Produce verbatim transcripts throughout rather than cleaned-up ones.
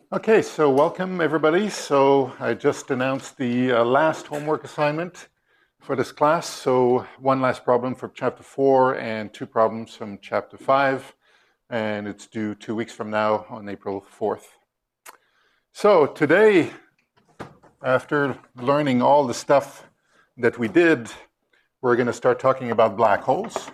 Okay, so welcome everybody. So I just announced the uh, last homework assignment for this class. So one last problem from chapter four and two problems from chapter five. And it's due two weeks from now on April fourth. So today, after learning all the stuff that we did, we're going to start talking about black holes.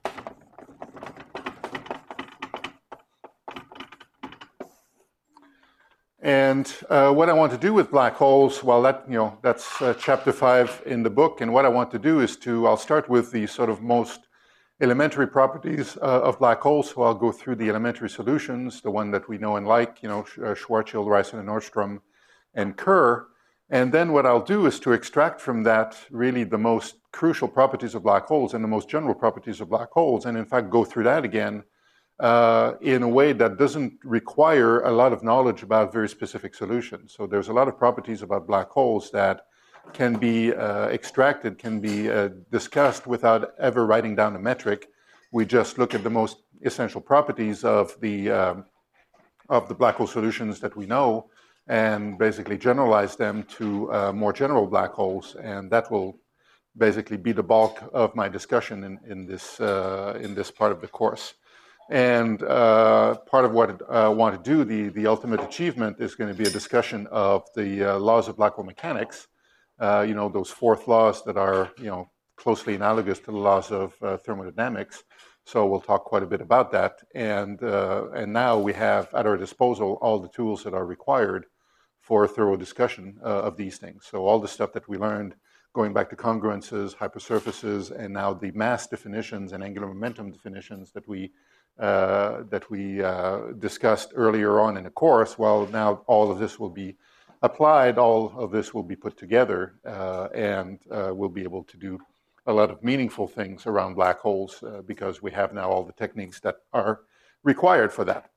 And uh, what I want to do with black holes, well, that you know, that's uh, chapter five in the book. And what I want to do is to, I'll start with the sort of most elementary properties uh, of black holes. So I'll go through the elementary solutions, the one that we know and like, you know, uh, Schwarzschild, Raison, and Nordstrom, and Kerr. And then what I'll do is to extract from that really the most crucial properties of black holes and the most general properties of black holes, and in fact go through that again Uh, in a way that doesn't require a lot of knowledge about very specific solutions. So there's a lot of properties about black holes that can be uh, extracted, can be uh, discussed without ever writing down a metric. We just look at the most essential properties of the, um, of the black hole solutions that we know and basically generalize them to uh, more general black holes, and that will basically be the bulk of my discussion in, in, this, uh, in this part of the course. And uh, part of what I want to do, the, the ultimate achievement, is going to be a discussion of the uh, laws of black hole mechanics. Uh, you know, those fourth laws that are, you know, closely analogous to the laws of uh, thermodynamics. So we'll talk quite a bit about that. And, uh, and now we have at our disposal all the tools that are required for a thorough discussion uh, of these things. So all the stuff that we learned going back to congruences, hypersurfaces, and now the mass definitions and angular momentum definitions that we Uh, that we uh, discussed earlier on in the course, well, now all of this will be applied, all of this will be put together, uh, and uh, we'll be able to do a lot of meaningful things around black holes uh, because we have now all the techniques that are required for that.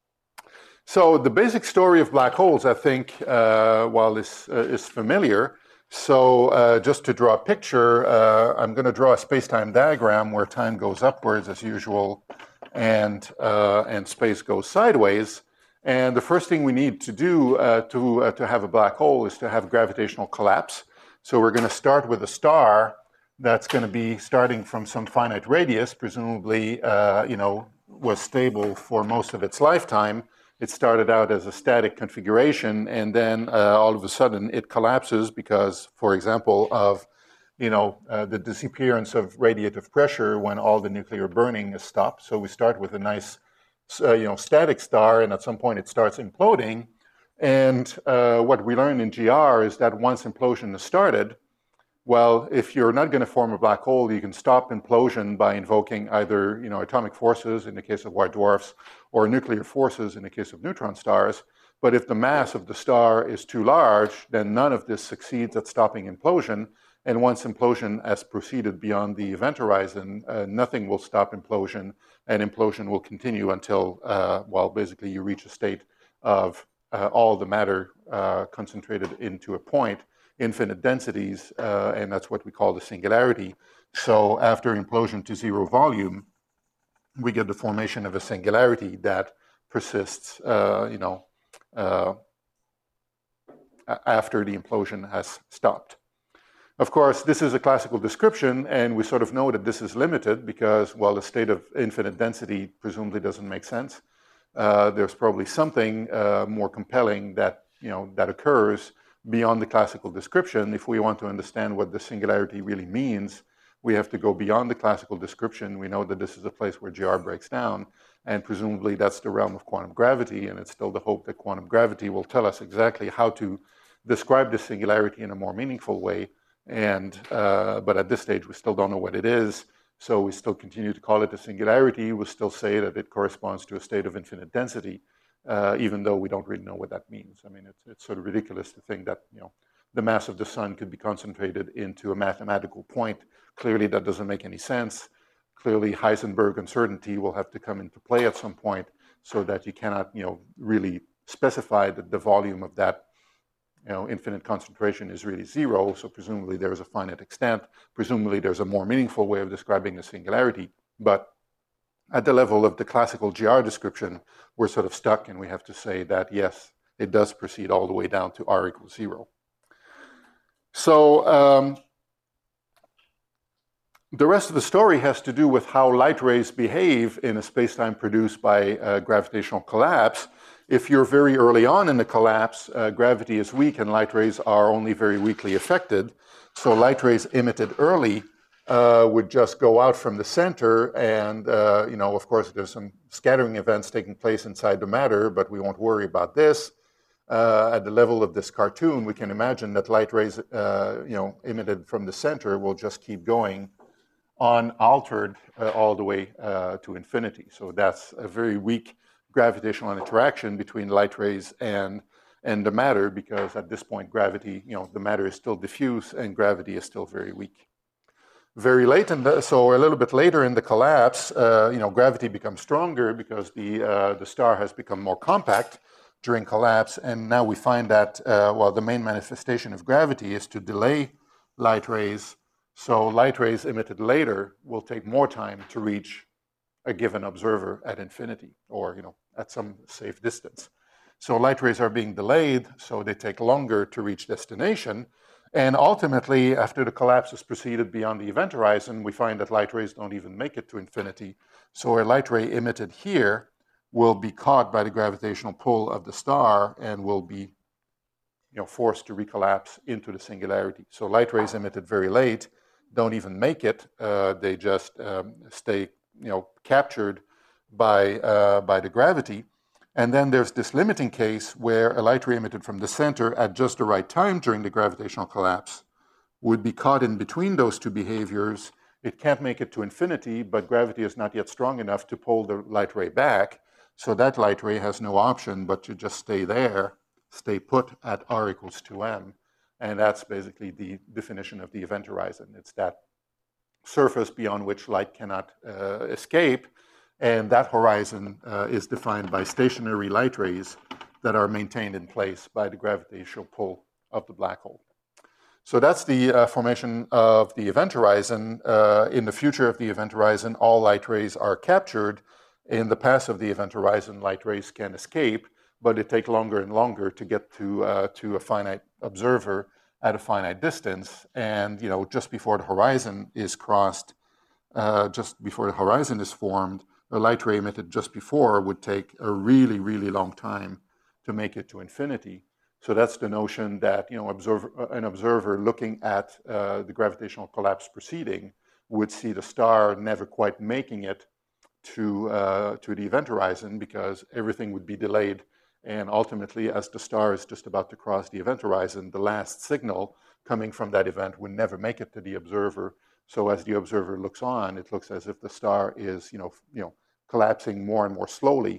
So the basic story of black holes, I think, uh, while this uh, is familiar, so uh, just to draw a picture, uh, I'm going to draw a space-time diagram where time goes upwards as usual, and uh, and space goes sideways. And the first thing we need to do uh, to uh, to have a black hole is to have gravitational collapse. So we're going to start with a star that's going to be starting from some finite radius, presumably uh, you know was stable for most of its lifetime. It started out as a static configuration, and then uh, all of a sudden it collapses because, for example, of you know, uh, the disappearance of radiative pressure when all the nuclear burning is stopped. So we start with a nice, uh, you know, static star, and at some point it starts imploding. And uh, what we learned in G R is that once implosion is started, well, if you're not going to form a black hole, you can stop implosion by invoking either, you know, atomic forces in the case of white dwarfs or nuclear forces in the case of neutron stars. But if the mass of the star is too large, then none of this succeeds at stopping implosion. And once implosion has proceeded beyond the event horizon, uh, nothing will stop implosion, and implosion will continue until, uh, well, basically you reach a state of uh, all the matter uh, concentrated into a point, infinite densities, uh, and that's what we call the singularity. So after implosion to zero volume, we get the formation of a singularity that persists, uh, you know, uh, after the implosion has stopped. Of course, this is a classical description, and we sort of know that this is limited because, well, the state of infinite density presumably doesn't make sense. Uh, there's probably something uh, more compelling that, you know, that occurs beyond the classical description. If we want to understand what the singularity really means, we have to go beyond the classical description. We know that this is a place where G R breaks down, and presumably that's the realm of quantum gravity, and it's still the hope that quantum gravity will tell us exactly how to describe the singularity in a more meaningful way. And uh, but at this stage, we still don't know what it is, so we still continue to call it a singularity. We'll still say that it corresponds to a state of infinite density, uh, even though we don't really know what that means. I mean, it's, it's sort of ridiculous to think that, you know, the mass of the sun could be concentrated into a mathematical point. Clearly, that doesn't make any sense. Clearly, Heisenberg uncertainty will have to come into play at some point, so that you cannot, you know, really specify that the volume of that, you know, infinite concentration is really zero, so presumably there's a finite extent. Presumably there's a more meaningful way of describing a singularity. But at the level of the classical G R description, we're sort of stuck, and we have to say that, yes, it does proceed all the way down to r equals zero. So um, the rest of the story has to do with how light rays behave in a spacetime produced by uh, gravitational collapse. If you're very early on in the collapse, uh, gravity is weak and light rays are only very weakly affected. So light rays emitted early uh, would just go out from the center, and uh, you know, of course, there's some scattering events taking place inside the matter, but we won't worry about this. Uh, at the level of this cartoon, we can imagine that light rays, uh, you know, emitted from the center will just keep going unaltered uh, all the way uh, to infinity. So that's a very weak gravitational interaction between light rays and and the matter, because at this point gravity, you know, the matter is still diffuse and gravity is still very weak. Very late in the, so a little bit later in the collapse, uh, you know, gravity becomes stronger because the uh, the star has become more compact during collapse, and now we find that uh, well, the main manifestation of gravity is to delay light rays. So light rays emitted later will take more time to reach a given observer at infinity, or you know, at some safe distance. So light rays are being delayed, so they take longer to reach destination. And ultimately, after the collapse has proceeded beyond the event horizon, we find that light rays don't even make it to infinity. So a light ray emitted here will be caught by the gravitational pull of the star and will be, you know, forced to recollapse into the singularity. So light rays emitted very late don't even make it. Uh, they just um, stay, you know, captured by, uh, by the gravity. And then there's this limiting case where a light ray emitted from the center at just the right time during the gravitational collapse would be caught in between those two behaviors. It can't make it to infinity, but gravity is not yet strong enough to pull the light ray back. So that light ray has no option but to just stay there, stay put at r equals two m. And that's basically the definition of the event horizon. It's that surface beyond which light cannot uh, escape. And that horizon uh, is defined by stationary light rays that are maintained in place by the gravitational pull of the black hole. So that's the uh, formation of the event horizon. Uh, in the future of the event horizon, all light rays are captured. In the past of the event horizon, light rays can escape, but it takes longer and longer to get to, uh, to a finite observer at a finite distance. And you know, just before the horizon is crossed, uh, just before the horizon is formed, a light ray emitted just before would take a really, really long time to make it to infinity. So that's the notion that, you know, observer, an observer looking at uh, the gravitational collapse proceeding would see the star never quite making it to, uh, to the event horizon, because everything would be delayed. And ultimately, as the star is just about to cross the event horizon, the last signal coming from that event would never make it to the observer. So as the observer looks on, it looks as if the star is, you know, you know, collapsing more and more slowly,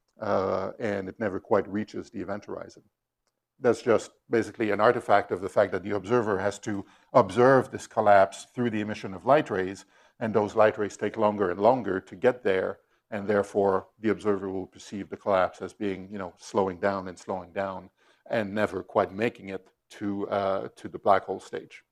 uh, and it never quite reaches the event horizon. That's just basically an artifact of the fact that the observer has to observe this collapse through the emission of light rays, and those light rays take longer and longer to get there, and therefore the observer will perceive the collapse as being, you know, slowing down and slowing down, and never quite making it to, uh, to the black hole stage.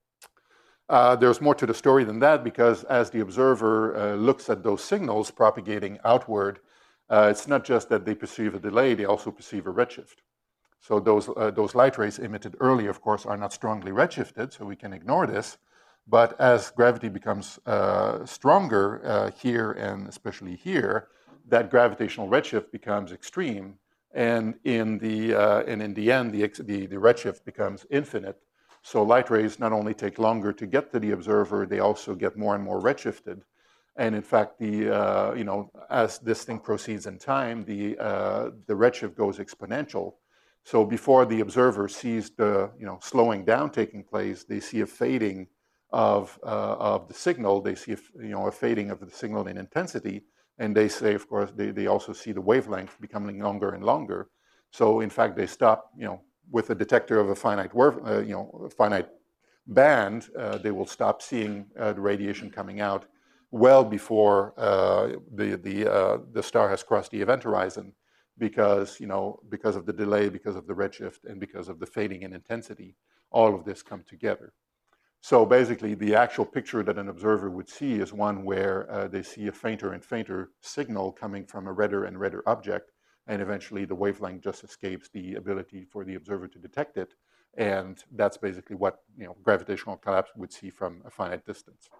Uh, there's more to the story than that, because as the observer uh, looks at those signals propagating outward, uh, it's not just that they perceive a delay, they also perceive a redshift. So those, uh, those light rays emitted early, of course, are not strongly redshifted, so we can ignore this. But as gravity becomes uh, stronger uh, here and especially here, that gravitational redshift becomes extreme. And in the, uh, and in the end, the, the, the redshift becomes infinite. So light rays not only take longer to get to the observer, they also get more and more redshifted. And in fact, the, uh, you know, as this thing proceeds in time, the, uh, the redshift goes exponential. So before the observer sees the, you know, slowing down taking place, they see a fading of, uh, of the signal. They see, a, you know, a fading of the signal in intensity. And they say, of course, they, they also see the wavelength becoming longer and longer. So in fact, they stop, you know, with a detector of a finite, uh, you know, a finite band, uh, they will stop seeing uh, the radiation coming out well before uh, the, the, uh, the star has crossed the event horizon, because, you know, because of the delay, because of the redshift, and because of the fading in intensity, all of this come together. So basically, the actual picture that an observer would see is one where uh, they see a fainter and fainter signal coming from a redder and redder object, and eventually the wavelength just escapes the ability for the observer to detect it. And that's basically what, you know, gravitational collapse would see from a finite distance.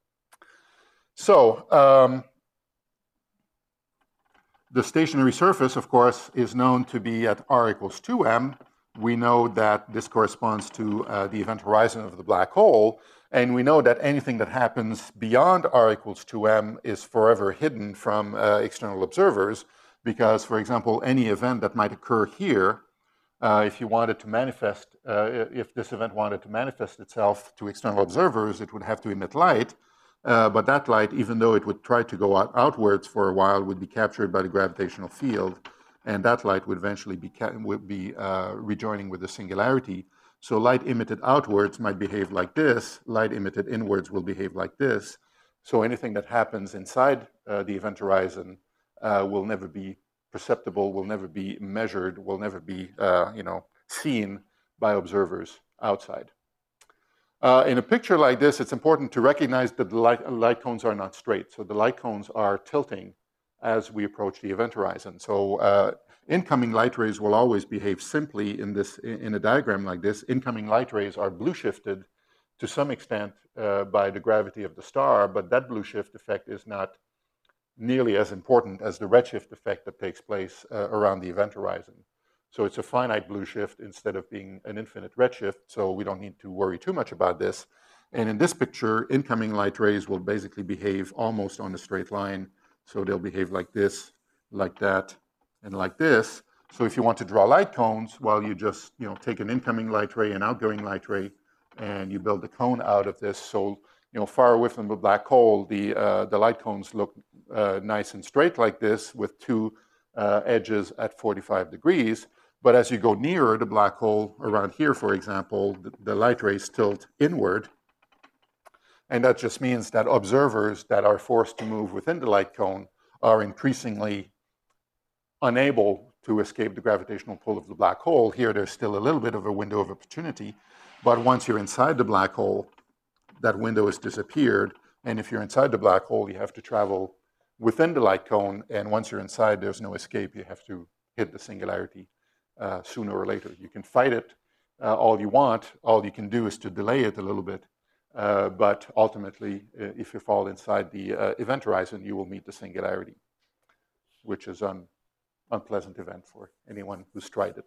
So um, the stationary surface, of course, is known to be at r equals two m. We know that this corresponds to uh, the event horizon of the black hole, and we know that anything that happens beyond r equals two m is forever hidden from uh, external observers, because, for example, any event that might occur here, uh, if you wanted to manifest, uh, if this event wanted to manifest itself to external observers, it would have to emit light. Uh, but that light, even though it would try to go out, outwards for a while, would be captured by the gravitational field, and that light would eventually be, would be uh, rejoining with the singularity. So light emitted outwards might behave like this. Light emitted inwards will behave like this. So anything that happens inside uh, the event horizon uh, will never be perceptible, will never be measured, will never be uh, you know, seen by observers outside. Uh, in a picture like this, it's important to recognize that the light, light cones are not straight. So the light cones are tilting as we approach the event horizon. So uh, incoming light rays will always behave simply in this, in a diagram like this. Incoming light rays are blue shifted to some extent uh, by the gravity of the star, but that blue shift effect is not nearly as important as the redshift effect that takes place uh, around the event horizon. So it's a finite blue shift instead of being an infinite redshift, so we don't need to worry too much about this. And in this picture, incoming light rays will basically behave almost on a straight line. So they'll behave like this, like that, and like this. So if you want to draw light cones, well, you just, you know, take an incoming light ray, an outgoing light ray, and you build a cone out of this. So, you know, far away from the black hole, the, uh, the light cones look uh, nice and straight like this with two uh, edges at forty-five degrees. But as you go nearer the black hole, around here, for example, the, the light rays tilt inward. And that just means that observers that are forced to move within the light cone are increasingly unable to escape the gravitational pull of the black hole. Here, there's still a little bit of a window of opportunity. But once you're inside the black hole, that window has disappeared. And if you're inside the black hole, you have to travel within the light cone. And once you're inside, there's no escape. You have to hit the singularity uh, sooner or later. You can fight it uh, all you want. All you can do is to delay it a little bit. Uh, but ultimately, uh, if you fall inside the uh, event horizon, you will meet the singularity, which is an unpleasant event for anyone who's tried it.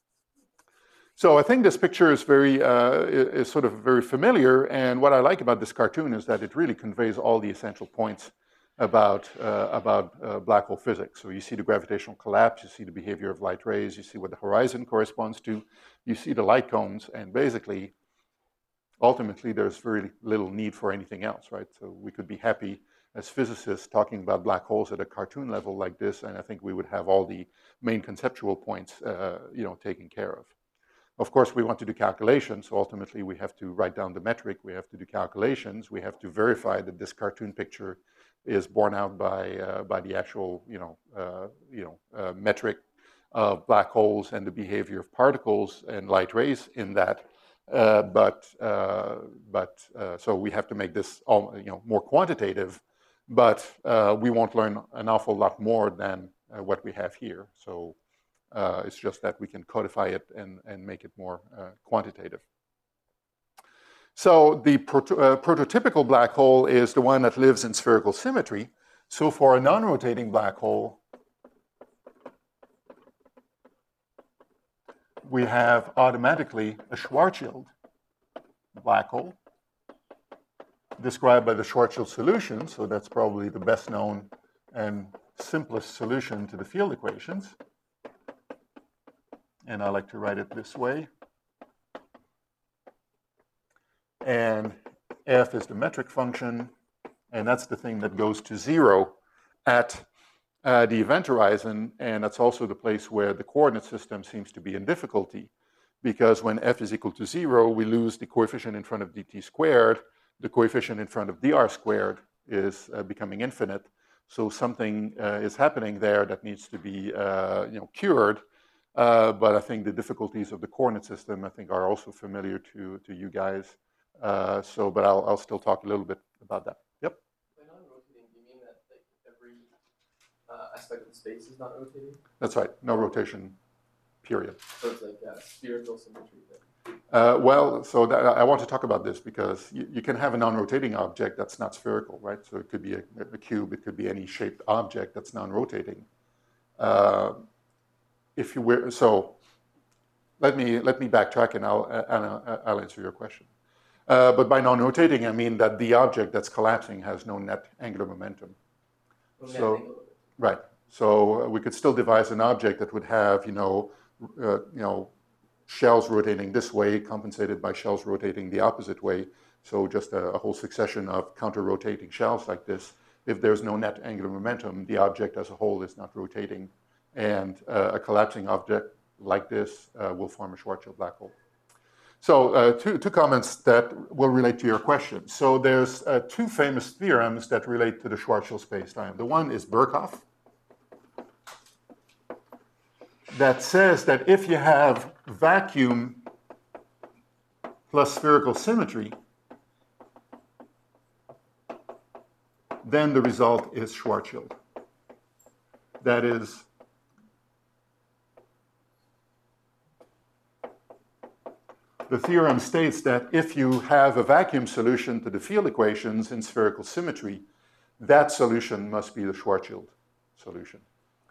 So I think this picture is very, uh, is sort of very familiar, and what I like about this cartoon is that it really conveys all the essential points about, uh, about uh, black hole physics. So you see the gravitational collapse, you see the behavior of light rays, you see what the horizon corresponds to, you see the light cones, and basically, ultimately, there's very little need for anything else, right? So we could be happy as physicists talking about black holes at a cartoon level like this, and I think we would have all the main conceptual points, uh, you know, taken care of. Of course, we want to do calculations, so ultimately we have to write down the metric, we have to do calculations, we have to verify that this cartoon picture is borne out by, uh, by the actual, you know, uh, you know, uh, metric of black holes and the behavior of particles and light rays in that. Uh, but uh, but uh, so we have to make this all, you know, more quantitative, but uh, we won't learn an awful lot more than uh, what we have here. So uh, it's just that we can codify it and, and make it more uh, quantitative. So the proto uh, prototypical black hole is the one that lives in spherical symmetry. So for a non-rotating black hole, we have automatically a Schwarzschild black hole described by the Schwarzschild solution. So that's probably the best known and simplest solution to the field equations. And I like to write it this way. And f is the metric function, and that's the thing that goes to zero at uh, the event horizon, and that's also the place where the coordinate system seems to be in difficulty, because when f is equal to zero, we lose the coefficient in front of dt squared. The coefficient in front of dr squared is uh, becoming infinite, so something uh, is happening there that needs to be uh, you know, cured. Uh, but I think the difficulties of the coordinate system, I think, are also familiar to, to you guys. Uh, so, but I'll, I'll still talk a little bit about that. Yep? By non-rotating, do you mean that like every uh, aspect of the space is not rotating? That's right, no rotation, period. So it's like a spherical symmetry thing. Uh, well, so that, I want to talk about this because you, you can have a non-rotating object that's not spherical, right? So it could be a, a cube, it could be any shaped object that's non-rotating. Uh, if you were, so let me let me backtrack and I'll I'll, I'll answer your question. Uh, but by non-rotating, I mean that the object that's collapsing has no net angular momentum. No So, net angular. right. So uh, we could still devise an object that would have, you know, uh, you know, shells rotating this way, compensated by shells rotating the opposite way. So just a, a whole succession of counter-rotating shells like this. If there's no net angular momentum, the object as a whole is not rotating, and uh, a collapsing object like this uh, will form a Schwarzschild black hole. So uh, two, two comments that will relate to your question. So there's uh, two famous theorems that relate to the Schwarzschild spacetime. The one is Birkhoff, that says that if you have vacuum plus spherical symmetry, then the result is Schwarzschild. That is, the theorem states that if you have a vacuum solution to the field equations in spherical symmetry, that solution must be the Schwarzschild solution.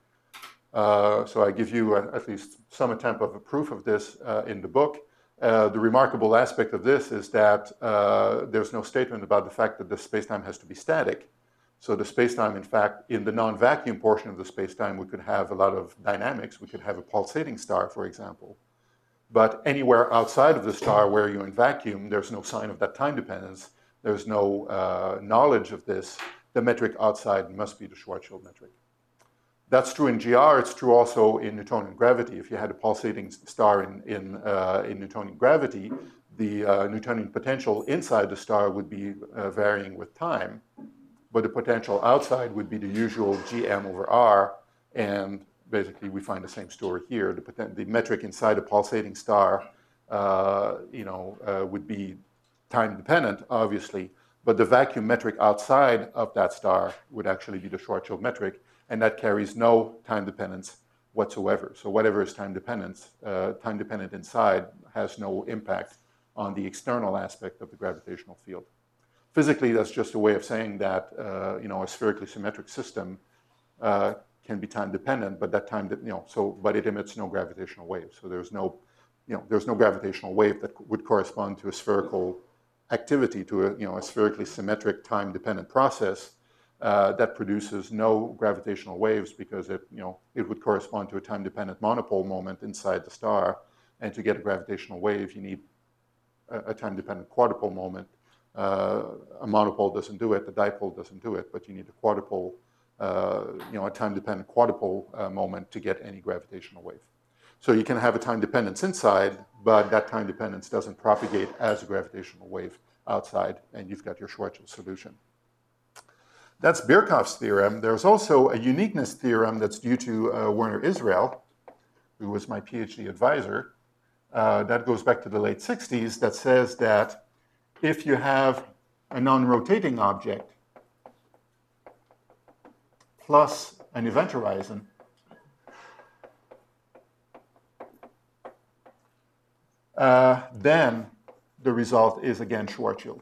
Uh, so I give you a, at least some attempt of a proof of this uh, in the book. Uh, the remarkable aspect of this is that uh, there's no statement about the fact that the spacetime has to be static. So the spacetime, in fact, in the non-vacuum portion of the spacetime, we could have a lot of dynamics. We could have a pulsating star, for example. But anywhere outside of the star where you're in vacuum, there's no sign of that time dependence. There's no uh, knowledge of this. The metric outside must be the Schwarzschild metric. That's true in G R. It's true also in Newtonian gravity. If you had a pulsating star in, in, uh, in Newtonian gravity, the uh, Newtonian potential inside the star would be uh, varying with time, but the potential outside would be the usual G M over R, and basically we find the same story here. The, the metric inside a pulsating star uh, you know, uh, would be time dependent, obviously, but the vacuum metric outside of that star would actually be the Schwarzschild metric, and that carries no time dependence whatsoever. So whatever is time dependent, uh, time dependent inside has no impact on the external aspect of the gravitational field. Physically, that's just a way of saying that uh, you know, a spherically symmetric system uh, can be time dependent, but that time, you know, so but it emits no gravitational wave. So there's no, you know, there's no gravitational wave that would correspond to a spherical activity, to a, you know, a spherically symmetric time dependent process. Uh, that produces no gravitational waves because it, you know, it would correspond to a time-dependent monopole moment inside the star, and to get a gravitational wave, you need a, a time-dependent quadrupole moment. Uh, a monopole doesn't do it, the dipole doesn't do it, but you need a quadrupole, uh, you know, a time-dependent quadrupole uh, moment to get any gravitational wave. So you can have a time dependence inside, but that time dependence doesn't propagate as a gravitational wave outside, and you've got your Schwarzschild solution. That's Birkhoff's theorem. There's also a uniqueness theorem that's due to uh, Werner Israel, who was my PhD advisor. Uh, that goes back to the late sixties, that says that if you have a non-rotating object plus an event horizon, uh, then the result is again Schwarzschild.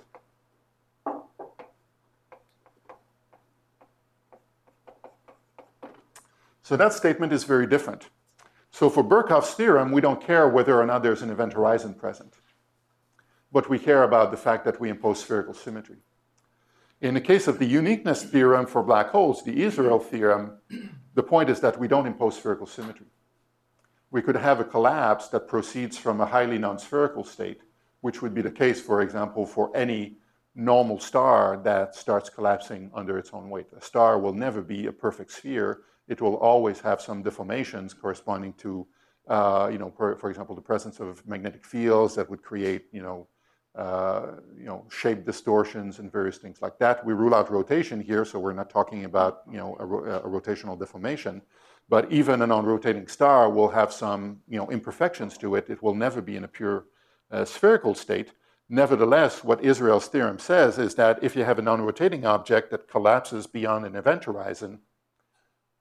So that statement is very different. So for Birkhoff's theorem, we don't care whether or not there's an event horizon present, but we care about the fact that we impose spherical symmetry. In the case of the uniqueness theorem for black holes, the Israel theorem, the point is that we don't impose spherical symmetry. We could have a collapse that proceeds from a highly non-spherical state, which would be the case, for example, for any normal star that starts collapsing under its own weight. A star will never be a perfect sphere. It will always have some deformations corresponding to, uh, you know, per, for example, the presence of magnetic fields that would create, you know, uh, you know, shape distortions and various things like that. We rule out rotation here, so we're not talking about, you know, a, ro a rotational deformation. But even a non-rotating star will have some, you know, imperfections to it. It will never be in a pure uh, spherical state. Nevertheless, what Israel's theorem says is that if you have a non-rotating object that collapses beyond an event horizon,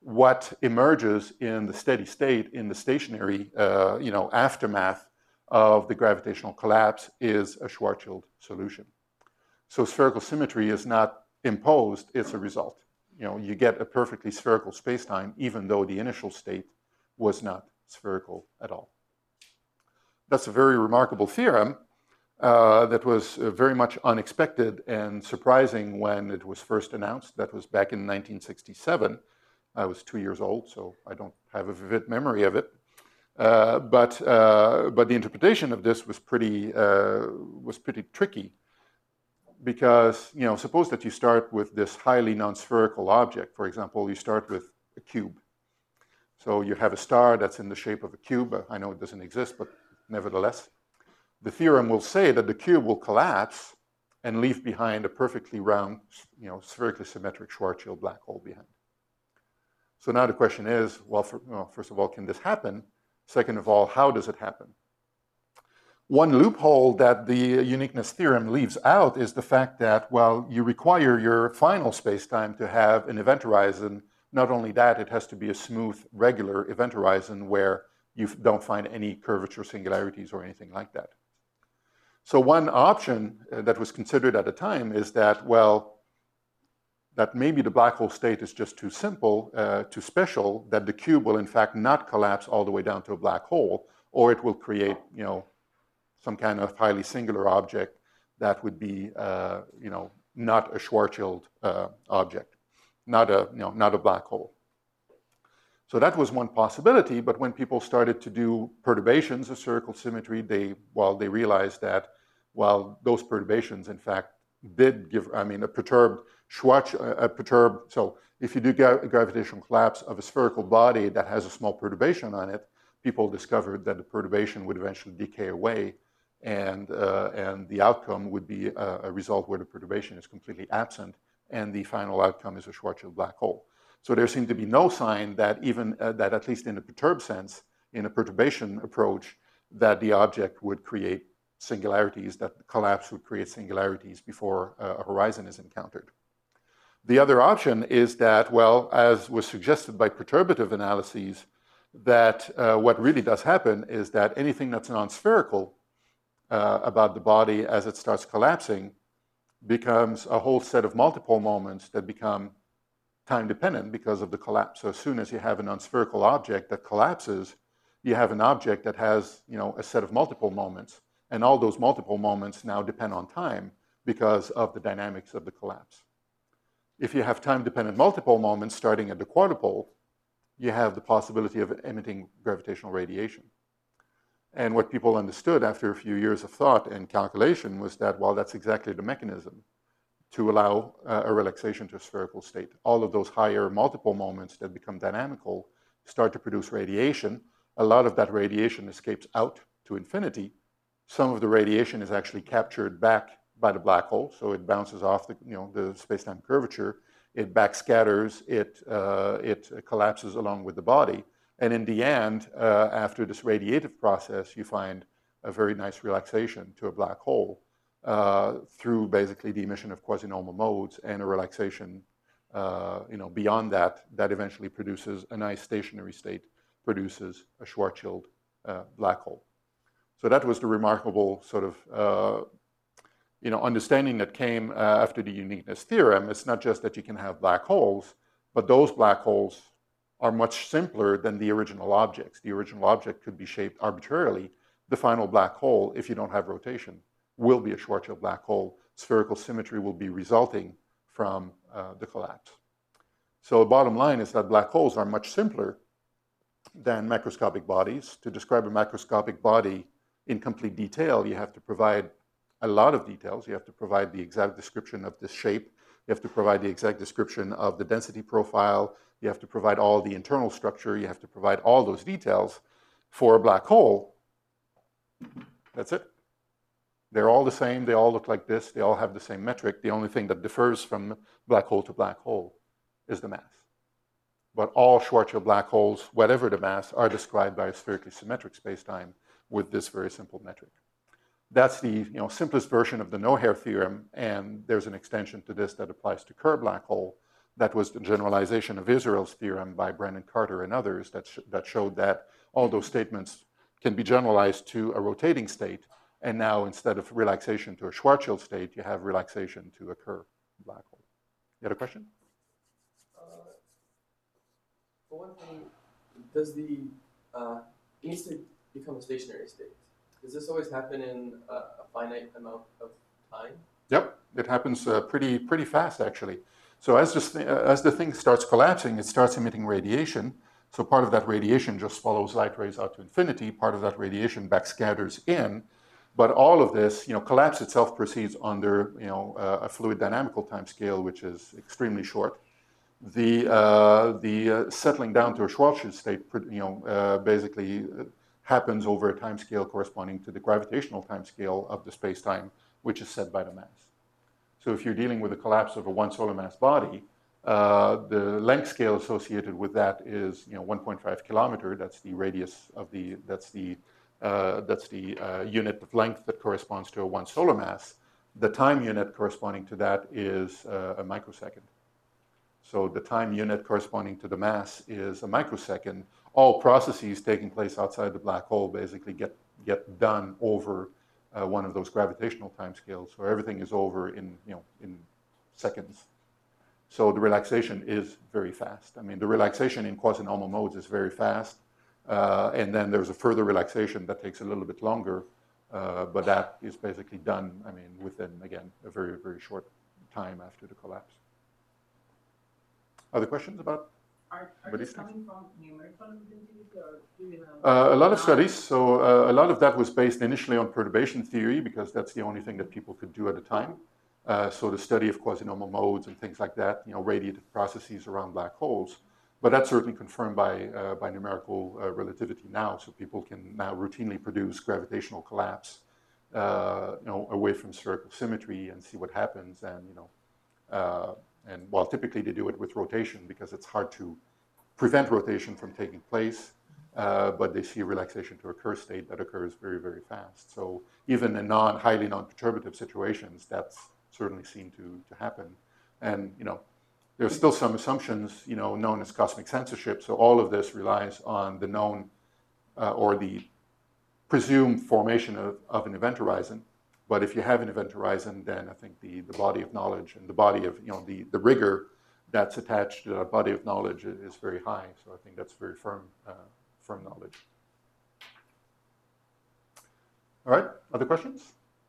what emerges in the steady state, in the stationary, uh, you know, aftermath of the gravitational collapse is a Schwarzschild solution. So spherical symmetry is not imposed, it's a result. You know, you get a perfectly spherical spacetime even though the initial state was not spherical at all. That's a very remarkable theorem uh, that was uh, very much unexpected and surprising when it was first announced. That was back in nineteen sixty-seven. I was two years old, so I don't have a vivid memory of it. Uh, but, uh, but the interpretation of this was pretty, uh, was pretty tricky because, you know, suppose that you start with this highly non-spherical object. For example, you start with a cube. So you have a star that's in the shape of a cube. I know it doesn't exist, but nevertheless. The theorem will say that the cube will collapse and leave behind a perfectly round, you know, spherically symmetric Schwarzschild black hole behind. So now the question is, well, for, well, first of all, can this happen? Second of all, how does it happen? One loophole that the uniqueness theorem leaves out is the fact that, well, you require your final spacetime to have an event horizon. Not only that, it has to be a smooth, regular event horizon where you don't find any curvature singularities or anything like that. So one option that was considered at the time is that, well, that maybe the black hole state is just too simple, uh, too special, that the cube will in fact not collapse all the way down to a black hole, or it will create, you know, some kind of highly singular object that would be, uh, you know, not a Schwarzschild uh, object, not a, you know, not a black hole. So that was one possibility, but when people started to do perturbations of spherical symmetry, they, well, they realized that, well, those perturbations, in fact, did give, I mean, a perturbed Schwarz, a perturbed, so if you do a gravitational collapse of a spherical body that has a small perturbation on it, people discovered that the perturbation would eventually decay away, and, uh, and the outcome would be a, a result where the perturbation is completely absent, and the final outcome is a Schwarzschild black hole. So there seemed to be no sign that even, uh, that at least in a perturbed sense, in a perturbation approach, that the object would create singularities, that the collapse would create singularities before uh, a horizon is encountered. The other option is that, well, as was suggested by perturbative analyses, that uh, what really does happen is that anything that's non-spherical uh, about the body as it starts collapsing becomes a whole set of multiple moments that become time-dependent because of the collapse. So as soon as you have a non-spherical object that collapses, you have an object that has, you know, a set of multiple moments, and all those multiple moments now depend on time because of the dynamics of the collapse. If you have time-dependent multiple moments starting at the quadrupole, you have the possibility of emitting gravitational radiation. And what people understood after a few years of thought and calculation was that, well, that's exactly the mechanism to allow uh, a relaxation to a spherical state. All of those higher multiple moments that become dynamical start to produce radiation. A lot of that radiation escapes out to infinity. Some of the radiation is actually captured back by the black hole, so it bounces off the, you know, the space-time curvature. It backscatters, it, uh, it collapses along with the body. And in the end, uh, after this radiative process, you find a very nice relaxation to a black hole uh, through basically the emission of quasi-normal modes and a relaxation, uh, you know, beyond that, that eventually produces a nice stationary state, produces a Schwarzschild uh, black hole. So that was the remarkable sort of, uh, you know, understanding that came uh, after the uniqueness theorem. It's not just that you can have black holes, but those black holes are much simpler than the original objects. The original object could be shaped arbitrarily. The final black hole, if you don't have rotation, will be a Schwarzschild black hole. Spherical symmetry will be resulting from uh, the collapse. So the bottom line is that black holes are much simpler than macroscopic bodies. To describe a macroscopic body in complete detail, you have to provide a lot of details. You have to provide the exact description of this shape. You have to provide the exact description of the density profile. You have to provide all the internal structure. You have to provide all those details. For a black hole, that's it. They're all the same. They all look like this. They all have the same metric. The only thing that differs from black hole to black hole is the mass. But all Schwarzschild black holes, whatever the mass, are described by a spherically symmetric spacetime with this very simple metric. That's the, you know, simplest version of the no-hair theorem, and there's an extension to this that applies to Kerr black hole. That was the generalization of Israel's theorem by Brennan Carter and others that, sh that showed that all those statements can be generalized to a rotating state. And now, instead of relaxation to a Schwarzschild state, you have relaxation to occur in black hole. You had a question? Uh, for one thing, does the uh, instant become a stationary state? Does this always happen in a, a finite amount of time? Yep, it happens uh, pretty pretty fast actually. So as this th as the thing starts collapsing, it starts emitting radiation. So part of that radiation just follows light rays out to infinity. Part of that radiation backscatters in. But all of this, you know, collapse itself proceeds under, you know, uh, a fluid dynamical time scale, which is extremely short. The uh, the uh, settling down to a Schwarzschild state, you know, uh, basically happens over a time scale corresponding to the gravitational time scale of the space-time, which is set by the mass. So if you're dealing with the collapse of a one solar mass body, uh, the length scale associated with that is, you know, one point five kilometer. That's the radius of the, that's the, uh, that's the uh, unit of length that corresponds to a one solar mass. The time unit corresponding to that is uh, a microsecond. So the time unit corresponding to the mass is a microsecond. All processes taking place outside the black hole basically get, get done over uh, one of those gravitational timescales. So everything is over in, you know, in seconds. So the relaxation is very fast. I mean, the relaxation in quasi-normal modes is very fast. Uh, and then there's a further relaxation that takes a little bit longer. Uh, but that is basically done, I mean, within, again, a very, very short time after the collapse. Other questions about Are, are these coming from numerical intensity, or do you have uh, a lot of studies? So uh, a lot of that was based initially on perturbation theory, because that's the only thing that people could do at the time. Uh, so the study of quasi-normal modes and things like that, you know, radiated processes around black holes. But that's certainly confirmed by, uh, by numerical uh, relativity now. So people can now routinely produce gravitational collapse, uh, you know, away from spherical symmetry and see what happens. And, you know, uh, and while typically they do it with rotation because it's hard to prevent rotation from taking place, uh, but they see a relaxation to occur state that occurs very, very fast. So even in non, highly non-perturbative situations, that's certainly seen to, to happen. And, you know, there's still some assumptions, you know, known as cosmic censorship. So all of this relies on the known uh, or the presumed formation of, of an event horizon. But if you have an event horizon, then I think the, the body of knowledge and the body of, you know, the, the rigor that's attached to that body of knowledge is very high. So I think that's very firm, uh, firm knowledge. All right, other questions?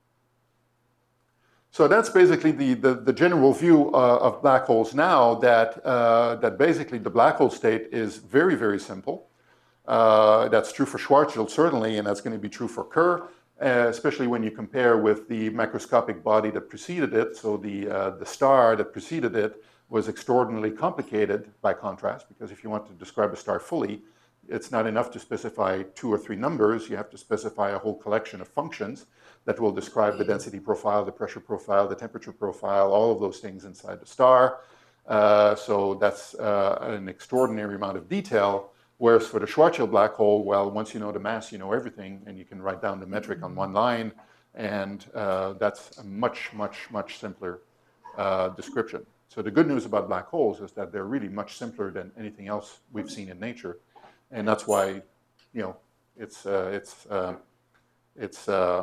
So that's basically the, the, the general view uh, of black holes now, that, uh, that basically the black hole state is very, very simple. Uh, that's true for Schwarzschild, certainly, and that's going to be true for Kerr. Uh, especially when you compare with the macroscopic body that preceded it. So the, uh, the star that preceded it was extraordinarily complicated by contrast, because if you want to describe a star fully, it's not enough to specify two or three numbers. You have to specify a whole collection of functions that will describe the density profile, the pressure profile, the temperature profile, all of those things inside the star. Uh, so that's uh, an extraordinary amount of detail. Whereas for the Schwarzschild black hole, well, once you know the mass, you know everything, and you can write down the metric on one line, and uh, that's a much, much, much simpler uh, description. So the good news about black holes is that they're really much simpler than anything else we've seen in nature, and that's why, you know, it's uh, it's uh, it's uh,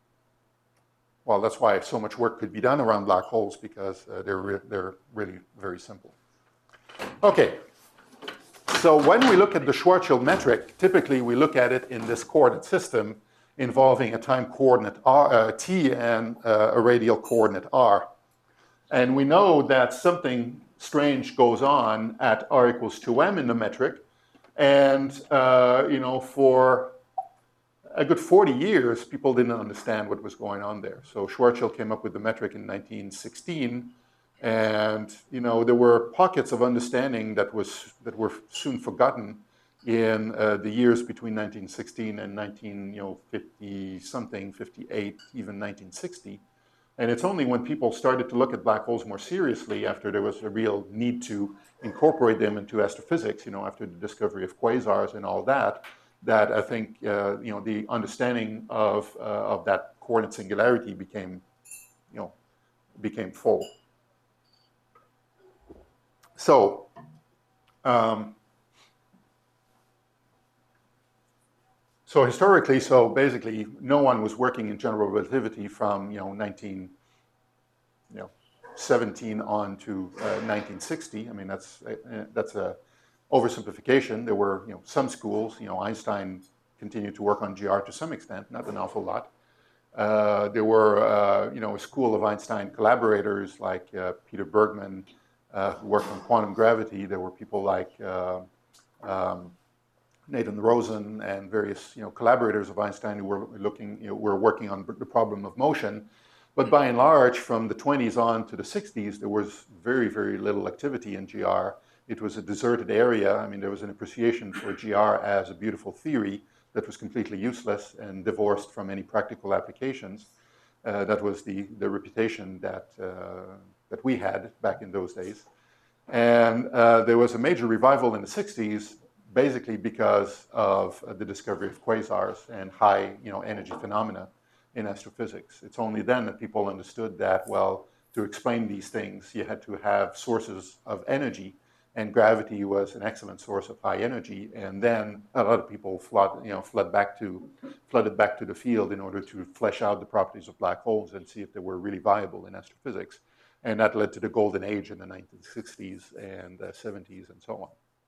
well, that's why so much work could be done around black holes, because uh, they're re they're really very simple. Okay. So when we look at the Schwarzschild metric, typically we look at it in this coordinate system involving a time coordinate r, uh, t and uh, a radial coordinate r. And we know that something strange goes on at r equals two m in the metric. And, uh, you know, for a good forty years, people didn't understand what was going on there. So Schwarzschild came up with the metric in nineteen sixteen. And, you know, there were pockets of understanding that was that were soon forgotten in uh, the years between nineteen sixteen and nineteen, you know, fifty something, fifty-eight, even nineteen sixty. And it's only when people started to look at black holes more seriously, after there was a real need to incorporate them into astrophysics, you know, after the discovery of quasars and all that, that I think, uh, you know, the understanding of uh, of that coordinate singularity became, you know, became full. So, um, so historically, so basically, no one was working in general relativity from you know nineteen, you know, seventeen on to uh, nineteen sixty. I mean, that's uh, that's a oversimplification. There were you know some schools. You know, Einstein continued to work on G R to some extent, not an awful lot. Uh, there were, uh, you know, a school of Einstein collaborators like uh, Peter Bergman, uh, who worked on quantum gravity. There were people like uh, um, Nathan Rosen and various, you know, collaborators of Einstein who were looking, you know, were working on the problem of motion. But by and large, from the twenties on to the sixties, there was very, very little activity in G R. It was a deserted area. I mean, there was an appreciation for G R as a beautiful theory that was completely useless and divorced from any practical applications. Uh, that was the, the reputation that, uh, that we had back in those days. And uh, there was a major revival in the sixties, basically because of uh, the discovery of quasars and high you know, energy phenomena in astrophysics. It's only then that people understood that, well, to explain these things, you had to have sources of energy, and gravity was an excellent source of high energy. And then a lot of people flood, you know, flood back to, flooded back to the field in order to flesh out the properties of black holes and see if they were really viable in astrophysics. And that led to the golden age in the nineteen sixties and uh, seventies and so on.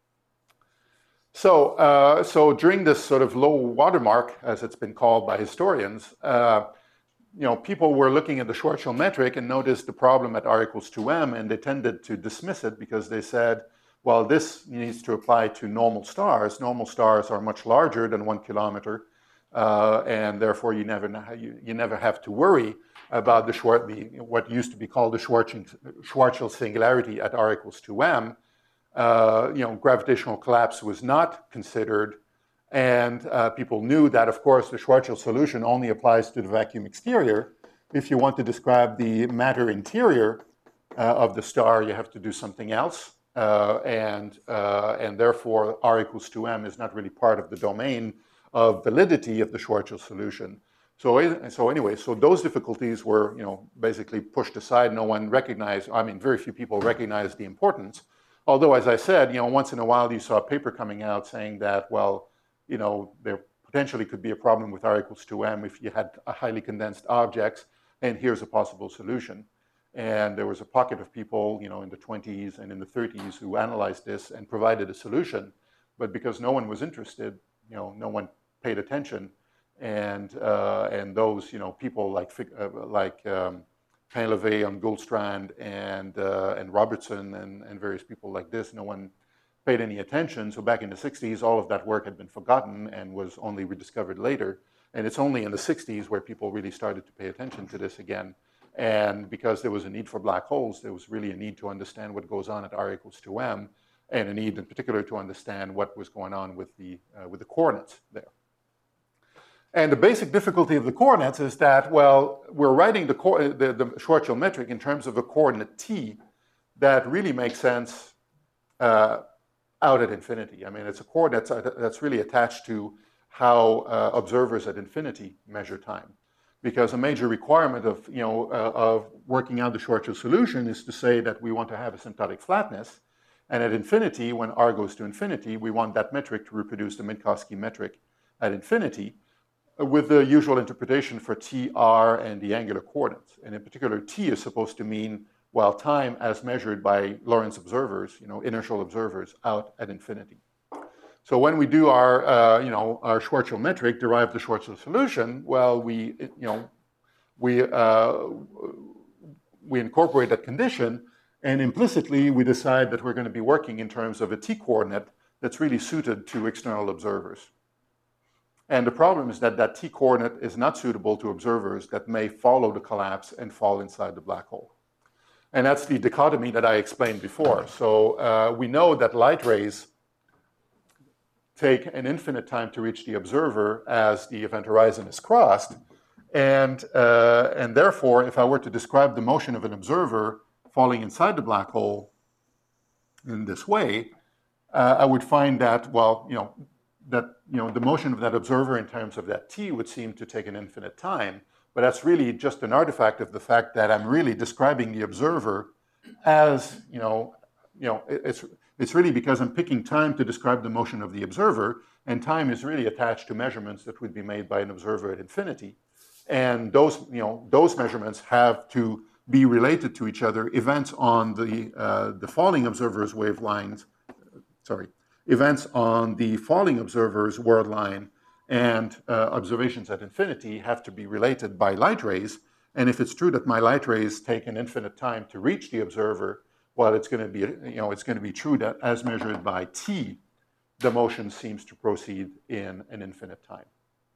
So, uh, so during this sort of low watermark, as it's been called by historians, uh, you know, people were looking at the Schwarzschild metric and noticed the problem at r equals two m, and they tended to dismiss it because they said, well, this needs to apply to normal stars. Normal stars are much larger than one kilometer, uh, and therefore you never, you, you never have to worry about the, Schwar the what used to be called the Schwarzschild singularity at r equals two m. Uh, you know, gravitational collapse was not considered, and uh, people knew that, of course, the Schwarzschild solution only applies to the vacuum exterior. If you want to describe the matter interior uh, of the star, you have to do something else. Uh, and, uh, and therefore, r equals two m is not really part of the domain of validity of the Schwarzschild solution. So, so anyway, so those difficulties were, you know, basically pushed aside. No one recognized, I mean, very few people recognized the importance. Although, as I said, you know, once in a while you saw a paper coming out saying that, well, you know, there potentially could be a problem with r equals two m if you had a highly condensed objects, and here's a possible solution. And there was a pocket of people, you know, in the twenties and in the thirties who analyzed this and provided a solution. But because no one was interested, you know, no one paid attention. And, uh, and those, you know, people like, uh, like um, Painlevé and Goldstrand and, uh, and Robertson and, and various people like this, no one paid any attention. So back in the sixties, all of that work had been forgotten and was only rediscovered later. And it's only in the sixties where people really started to pay attention to this again. And because there was a need for black holes, there was really a need to understand what goes on at r equals two m, and a need in particular to understand what was going on with the, uh, with the coordinates there. And the basic difficulty of the coordinates is that, well, we're writing the, the, the Schwarzschild metric in terms of a coordinate t that really makes sense uh, out at infinity. I mean, it's a coordinate that's really attached to how uh, observers at infinity measure time. Because a major requirement of, you know, uh, of working out the Schwarzschild solution is to say that we want to have asymptotic flatness. And at infinity, when r goes to infinity, we want that metric to reproduce the Minkowski metric at infinity with the usual interpretation for t, r, and the angular coordinates. And in particular, t is supposed to mean, well, time as measured by Lorentz observers, you know, inertial observers out at infinity. So when we do our, uh, you know, our Schwarzschild metric, derive the Schwarzschild solution, well, we, you know, we, uh, we incorporate that condition, and implicitly we decide that we're going to be working in terms of a t-coordinate that's really suited to external observers. And the problem is that that t-coordinate is not suitable to observers that may follow the collapse and fall inside the black hole. And that's the dichotomy that I explained before. So uh, we know that light rays take an infinite time to reach the observer as the event horizon is crossed. And, uh, and therefore, if I were to describe the motion of an observer falling inside the black hole in this way, uh, I would find that, well, you know, that, you know, the motion of that observer in terms of that t would seem to take an infinite time. But that's really just an artifact of the fact that I'm really describing the observer as, you know, you know, it, it's, it's really because I'm picking time to describe the motion of the observer, and time is really attached to measurements that would be made by an observer at infinity. And those, you know, those measurements have to be related to each other. Events on the, uh, the falling observer's wave lines, sorry, events on the falling observer's world line and uh, observations at infinity have to be related by light rays. And if it's true that my light rays take an infinite time to reach the observer, well, it's going to be, you know, it's going to be true that as measured by t, the motion seems to proceed in an infinite time.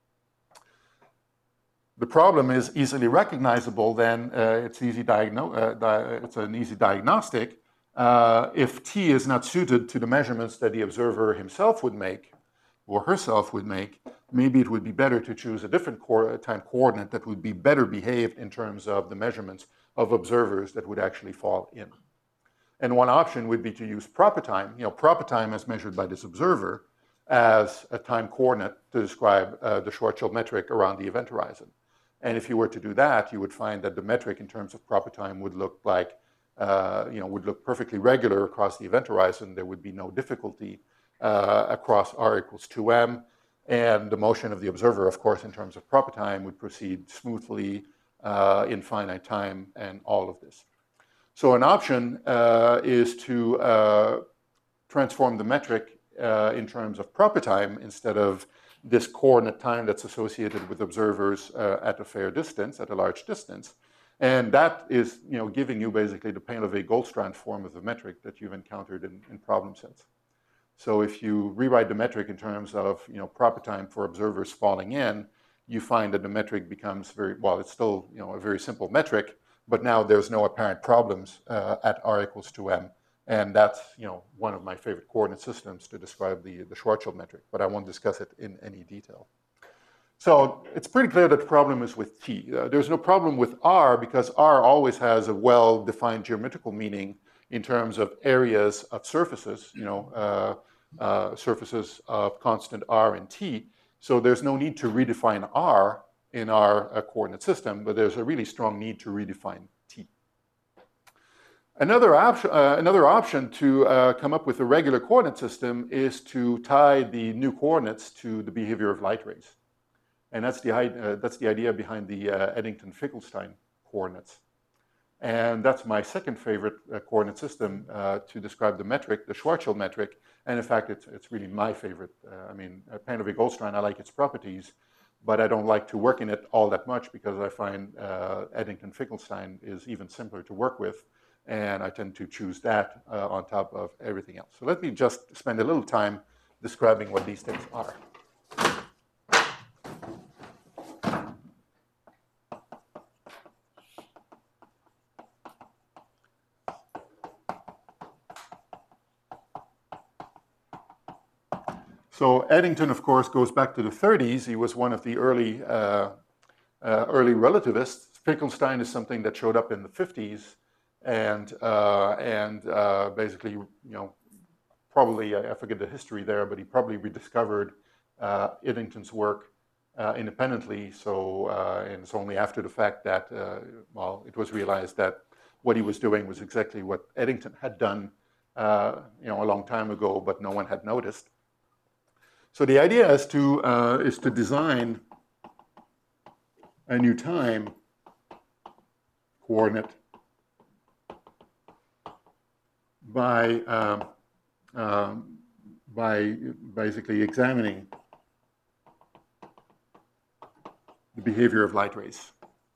The problem is easily recognizable. Then uh, it's easy diagno uh, di it's an easy diagnostic. Uh, if t is not suited to the measurements that the observer himself would make, or herself would make, maybe it would be better to choose a different co time coordinate that would be better behaved in terms of the measurements of observers that would actually fall in. And one option would be to use proper time, you know, proper time as measured by this observer, as a time coordinate to describe uh, the Schwarzschild metric around the event horizon. And if you were to do that, you would find that the metric in terms of proper time would look like, uh, you know, would look perfectly regular across the event horizon. There would be no difficulty uh, across r equals two m. And the motion of the observer, of course, in terms of proper time, would proceed smoothly uh, in finite time and all of this. So an option uh, is to uh, transform the metric uh, in terms of proper time instead of this coordinate time that's associated with observers uh, at a fair distance, at a large distance. And that is, you know, giving you basically the Painlevé-Goldstrand form of the metric that you've encountered in, in problem sets. So if you rewrite the metric in terms of, you know, proper time for observers falling in, you find that the metric becomes very, well, it's still, you know, a very simple metric, but now there's no apparent problems uh, at r equals two m. And that's, you know, one of my favorite coordinate systems to describe the, the Schwarzschild metric, but I won't discuss it in any detail. So it's pretty clear that the problem is with t. Uh, there's no problem with r because r always has a well-defined geometrical meaning in terms of areas of surfaces, you know, uh, uh, surfaces of constant r and t. So there's no need to redefine r in our uh, coordinate system, but there's a really strong need to redefine t. Another, op uh, another option to uh, come up with a regular coordinate system is to tie the new coordinates to the behavior of light rays. And that's the, uh, that's the idea behind the uh, Eddington-Finkelstein coordinates. And that's my second favorite uh, coordinate system uh, to describe the metric, the Schwarzschild metric. And in fact, it's, it's really my favorite. Uh, I mean, uh, Painlevé-Goldstrand, I like its properties, but I don't like to work in it all that much because I find uh, Eddington-Finkelstein is even simpler to work with. And I tend to choose that uh, on top of everything else. So let me just spend a little time describing what these things are. So Eddington, of course, goes back to the thirties. He was one of the early, uh, uh, early relativists. Finkelstein is something that showed up in the fifties. And, uh, and uh, basically, you know, probably, I forget the history there, but he probably rediscovered uh, Eddington's work uh, independently. So, uh, and it's only after the fact that, uh, well, it was realized that what he was doing was exactly what Eddington had done, uh, you know, a long time ago, but no one had noticed. So the idea is to, uh, is to design a new time coordinate by, um, um, by basically examining the behavior of light rays.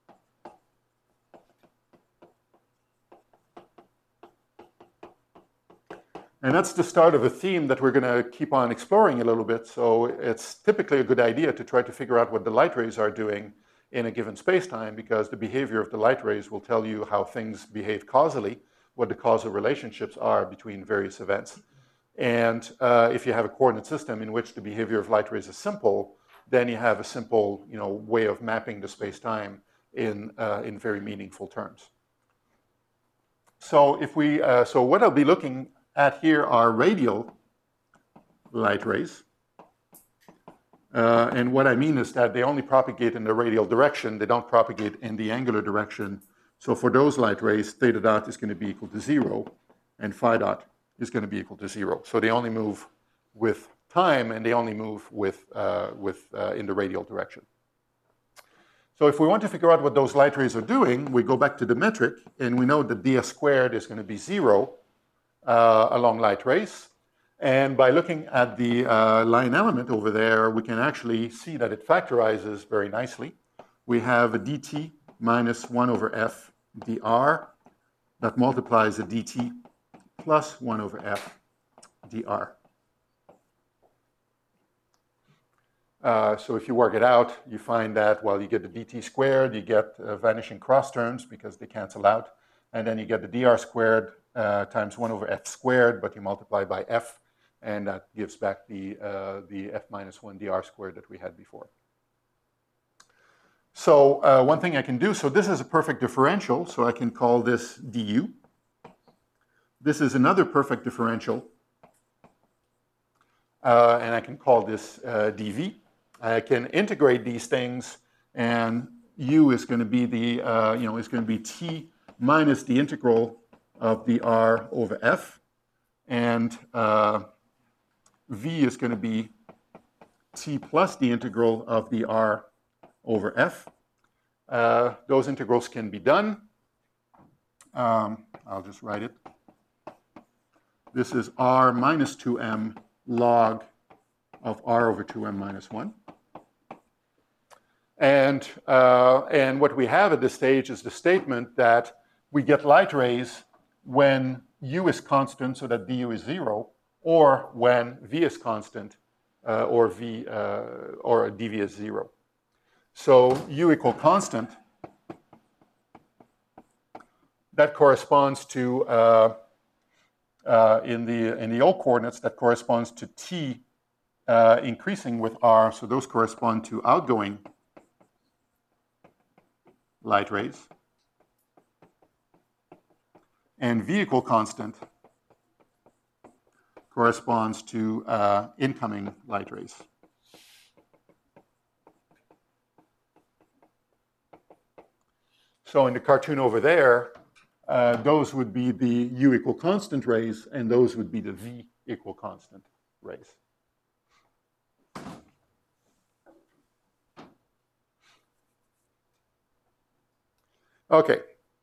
And that's the start of a theme that we're going to keep on exploring a little bit. So it's typically a good idea to try to figure out what the light rays are doing in a given space-time, because the behavior of the light rays will tell you how things behave causally, what the causal relationships are between various events. And uh, if you have a coordinate system in which the behavior of light rays is simple, then you have a simple, you know, way of mapping the space-time in, uh, in very meaningful terms. So if we, uh, so what I'll be looking at here are radial light rays. Uh, and what I mean is that they only propagate in the radial direction. They don't propagate in the angular direction. So for those light rays, theta dot is going to be equal to zero, and phi dot is going to be equal to zero. So they only move with time, and they only move with, uh, with, uh, in the radial direction. So if we want to figure out what those light rays are doing, we go back to the metric, and we know that ds squared is going to be zero uh, along light rays. And by looking at the uh, line element over there, we can actually see that it factorizes very nicely. We have a dt minus one over f dr that multiplies a dt plus one over f dr. Uh, so if you work it out, you find that, well, you get the dt squared, you get uh, vanishing cross terms because they cancel out, and then you get the dr squared uh, times one over f squared, but you multiply by f, and that gives back the, uh, the f minus one dr squared that we had before. So uh, one thing I can do, so this is a perfect differential, so I can call this du. This is another perfect differential, uh, and I can call this uh, dv. I can integrate these things, and u is going to be the, uh, you know, is going to be t minus the integral of the r over f, and uh, v is going to be t plus the integral of the r over f. Uh, those integrals can be done. Um, I'll just write it. This is r minus two m log of r over two m minus one. And, uh, and what we have at this stage is the statement that we get light rays when u is constant, so that du is zero, or when v is constant, uh, or v uh, or dv is zero. So u equal constant, that corresponds to uh, uh, in the in the old coordinates, that corresponds to t uh, increasing with r. So those correspond to outgoing light rays, and v equal constant corresponds to uh, incoming light rays. So in the cartoon over there, uh, those would be the u equal constant rays, and those would be the v equal constant rays. Okay.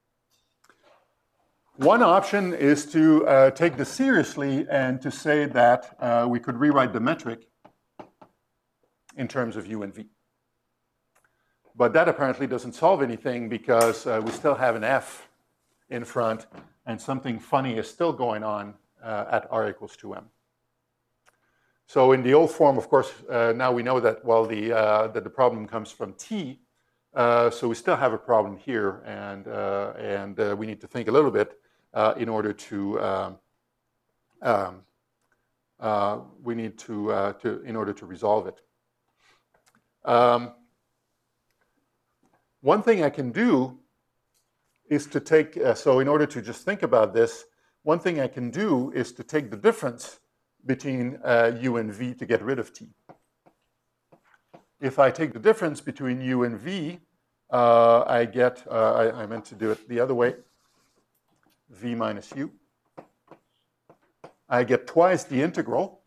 One option is to uh, take this seriously and to say that uh, we could rewrite the metric in terms of u and v. But that apparently doesn't solve anything because uh, we still have an f in front, and something funny is still going on uh, at r equals two m. So in the old form, of course, uh, now we know that, well, the, uh, that the problem comes from t. Uh, so we still have a problem here, and, uh, and uh, we need to think a little bit uh, in order to, um, um, uh, we need to, uh, to, in order to resolve it. Um, one thing I can do is to take, uh, so in order to just think about this, one thing I can do is to take the difference between uh, u and v to get rid of t. If I take the difference between u and v, uh, I get, uh, I, I meant to do it the other way, v minus u. I get twice the integral,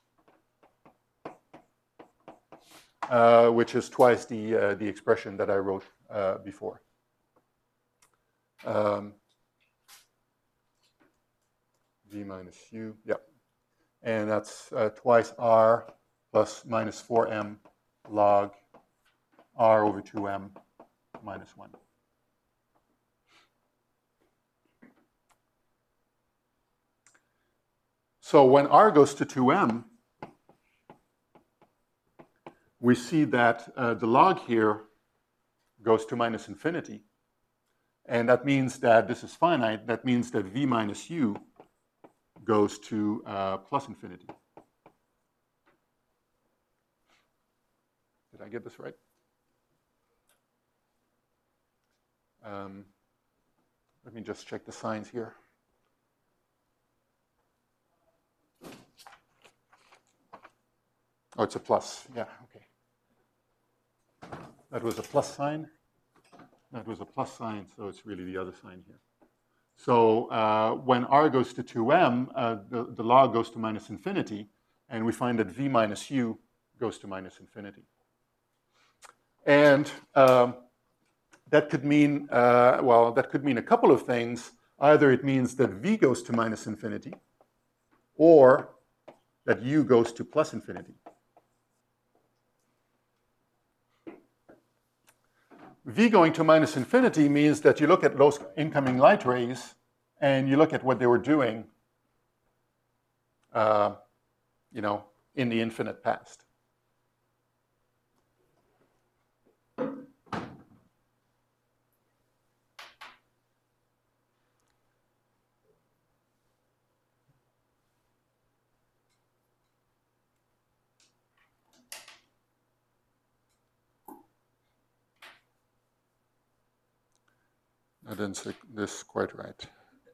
uh, which is twice the, uh, the expression that I wrote uh, before. Um, v minus u, yeah. And that's uh, twice r plus minus four m log r over two m minus one. So when r goes to two m, we see that uh, the log here goes to minus infinity. And that means that this is finite. That means that v minus u goes to uh, plus infinity. Did I get this right? Um, let me just check the signs here. Oh, it's a plus. Yeah, okay. That was a plus sign. That was a plus sign, so it's really the other sign here. So uh, when r goes to two m, uh, the, the log goes to minus infinity, and we find that v minus u goes to minus infinity. And um, that could mean, uh, well, that could mean a couple of things. Either it means that v goes to minus infinity, or that u goes to plus infinity. V going to minus infinity means that you look at those incoming light rays and you look at what they were doing, uh, you know, in the infinite past. I didn't say this quite right.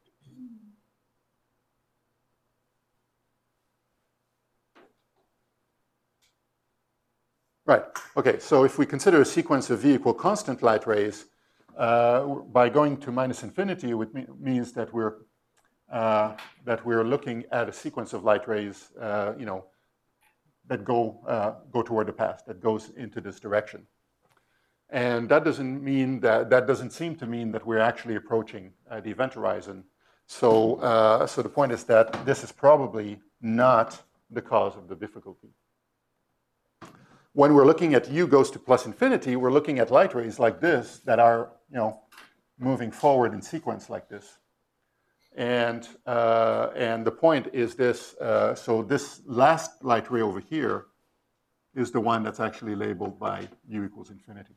Right, okay, so if we consider a sequence of v equal constant light rays, uh, by going to minus infinity, it me means that we're, uh, that we're looking at a sequence of light rays, uh, you know, that go, uh, go toward the past, that goes into this direction. And that doesn't mean that, that doesn't seem to mean that we're actually approaching uh, the event horizon. So, uh, so the point is that this is probably not the cause of the difficulty. When we're looking at u goes to plus infinity, we're looking at light rays like this that are, you know, moving forward in sequence like this. And, uh, and the point is this, uh, so this last light ray over here is the one that's actually labeled by u equals infinity.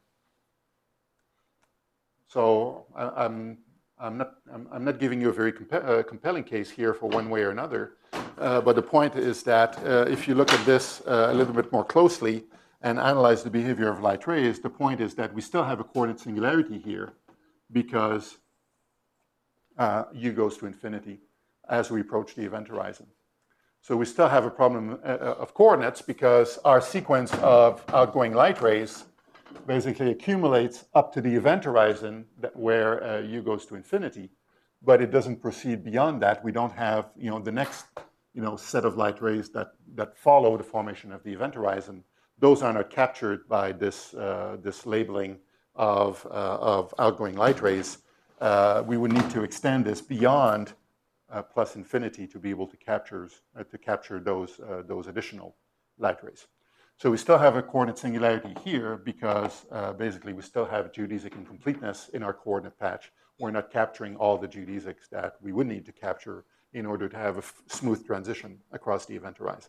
So I, I'm, I'm, not, I'm, I'm not giving you a very comp uh, compelling case here for one way or another, uh, but the point is that uh, if you look at this uh, a little bit more closely and analyze the behavior of light rays, the point is that we still have a coordinate singularity here because uh, u goes to infinity as we approach the event horizon. So we still have a problem uh, of coordinates because our sequence of outgoing light rays basically accumulates up to the event horizon that where uh, u goes to infinity, but it doesn't proceed beyond that. We don't have, you know, the next, you know, set of light rays that, that follow the formation of the event horizon. Those are not captured by this, uh, this labeling of, uh, of outgoing light rays. Uh, we would need to extend this beyond uh, plus infinity to be able to capture, uh, to capture those, uh, those additional light rays. So we still have a coordinate singularity here because uh, basically we still have geodesic incompleteness in our coordinate patch. We're not capturing all the geodesics that we would need to capture in order to have a smooth transition across the event horizon.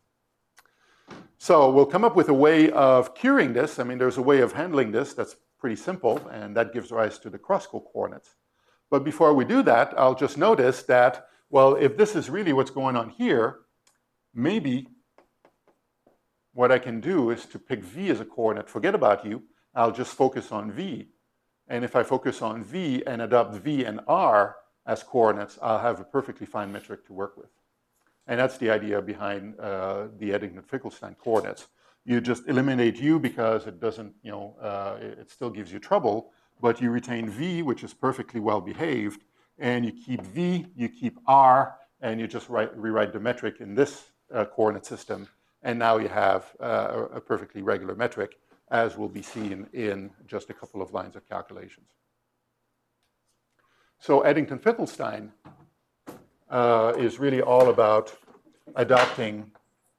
So we'll come up with a way of curing this. I mean, there's a way of handling this that's pretty simple, and that gives rise to the Kruskal coordinates. But before we do that, I'll just notice that, well, if this is really what's going on here, maybe what I can do is to pick v as a coordinate. Forget about u. I'll just focus on v. And if I focus on v and adopt v and r as coordinates, I'll have a perfectly fine metric to work with. And that's the idea behind uh, the Eddington-Finkelstein coordinates. You just eliminate u because it doesn't, you know, uh, it still gives you trouble, but you retain v, which is perfectly well behaved, and you keep v, you keep r, and you just write, rewrite the metric in this uh, coordinate system, and now you have uh, a perfectly regular metric, as will be seen in just a couple of lines of calculations. So Eddington-Finkelstein uh, is really all about adopting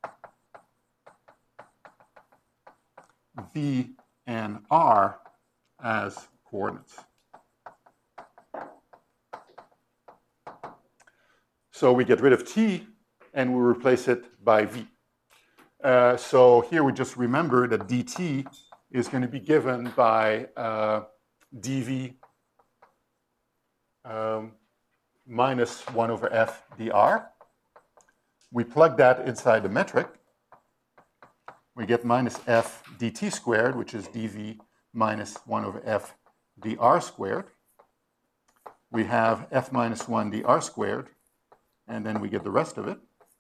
v and r as coordinates. So we get rid of t and we replace it by v. Uh, so here we just remember that dt is going to be given by uh, dv um, minus one over f dr. We plug that inside the metric. We get minus f dt squared, which is dv minus one over f dr squared. We have f minus one dr squared, and then we get the rest of it.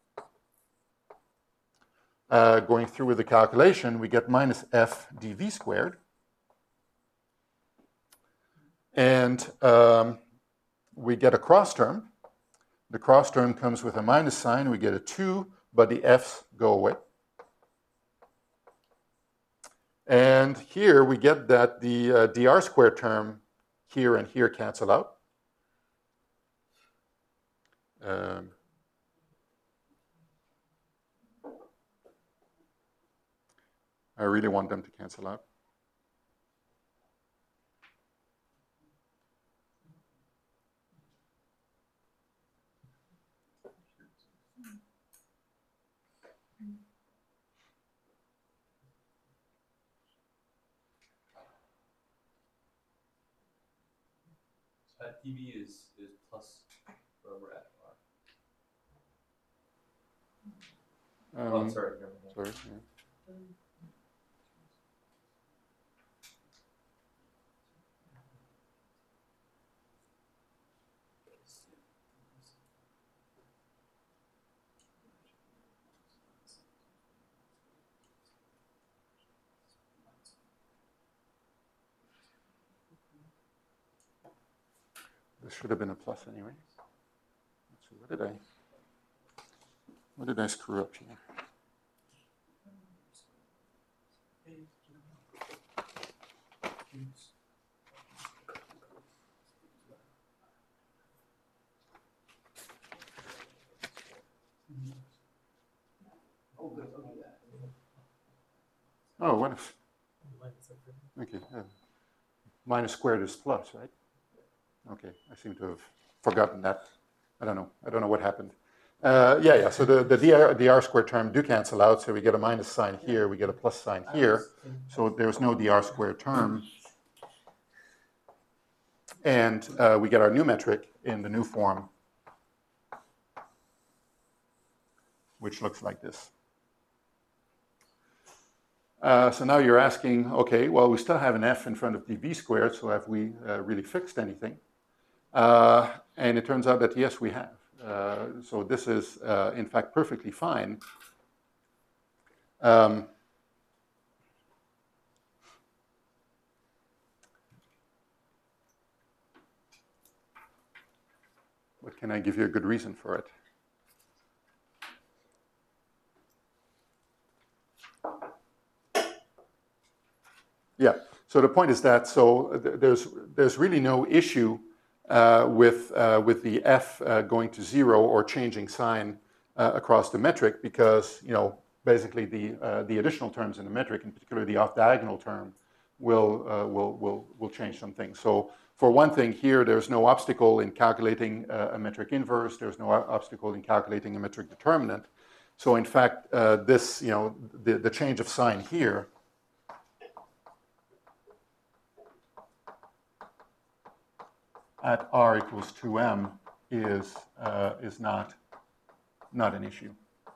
Uh, going through with the calculation, we get minus f dv squared. And um, we get a cross term. The cross term comes with a minus sign. We get a two, but the f's go away. And here we get that the uh, dr squared term here and here cancel out. Um, I really want them to cancel out. At D V is is plus where we're at. Um, oh, sorry. Never mind. Sorry. Yeah. This should have been a plus anyway. Let's see, what did I, what did I screw up here? Oh, what if? Okay, uh, minus squared is plus, right? Okay, I seem to have forgotten that. I don't know. I don't know what happened. Uh, yeah, yeah. So the the dr, dr squared term do cancel out. So we get a minus sign here. We get a plus sign here. So there's no dr squared term. And uh, we get our new metric in the new form, which looks like this. Uh, so now you're asking, okay, well, we still have an f in front of dv squared, so have we uh, really fixed anything? Uh, and it turns out that yes, we have. Uh, so this is, uh, in fact, perfectly fine. Um, but can I give you a good reason for it? Yeah, so the point is that, so th there's, there's really no issue uh, with, uh, with the f uh, going to zero or changing sign uh, across the metric because, you know, basically the, uh, the additional terms in the metric, in particular the off-diagonal term, will, uh, will, will, will change some things. So for one thing here, there's no obstacle in calculating uh, a metric inverse. There's no obstacle in calculating a metric determinant. So in fact, uh, this, you know, the, the change of sign here at r equals two m is, uh, is not, not an issue.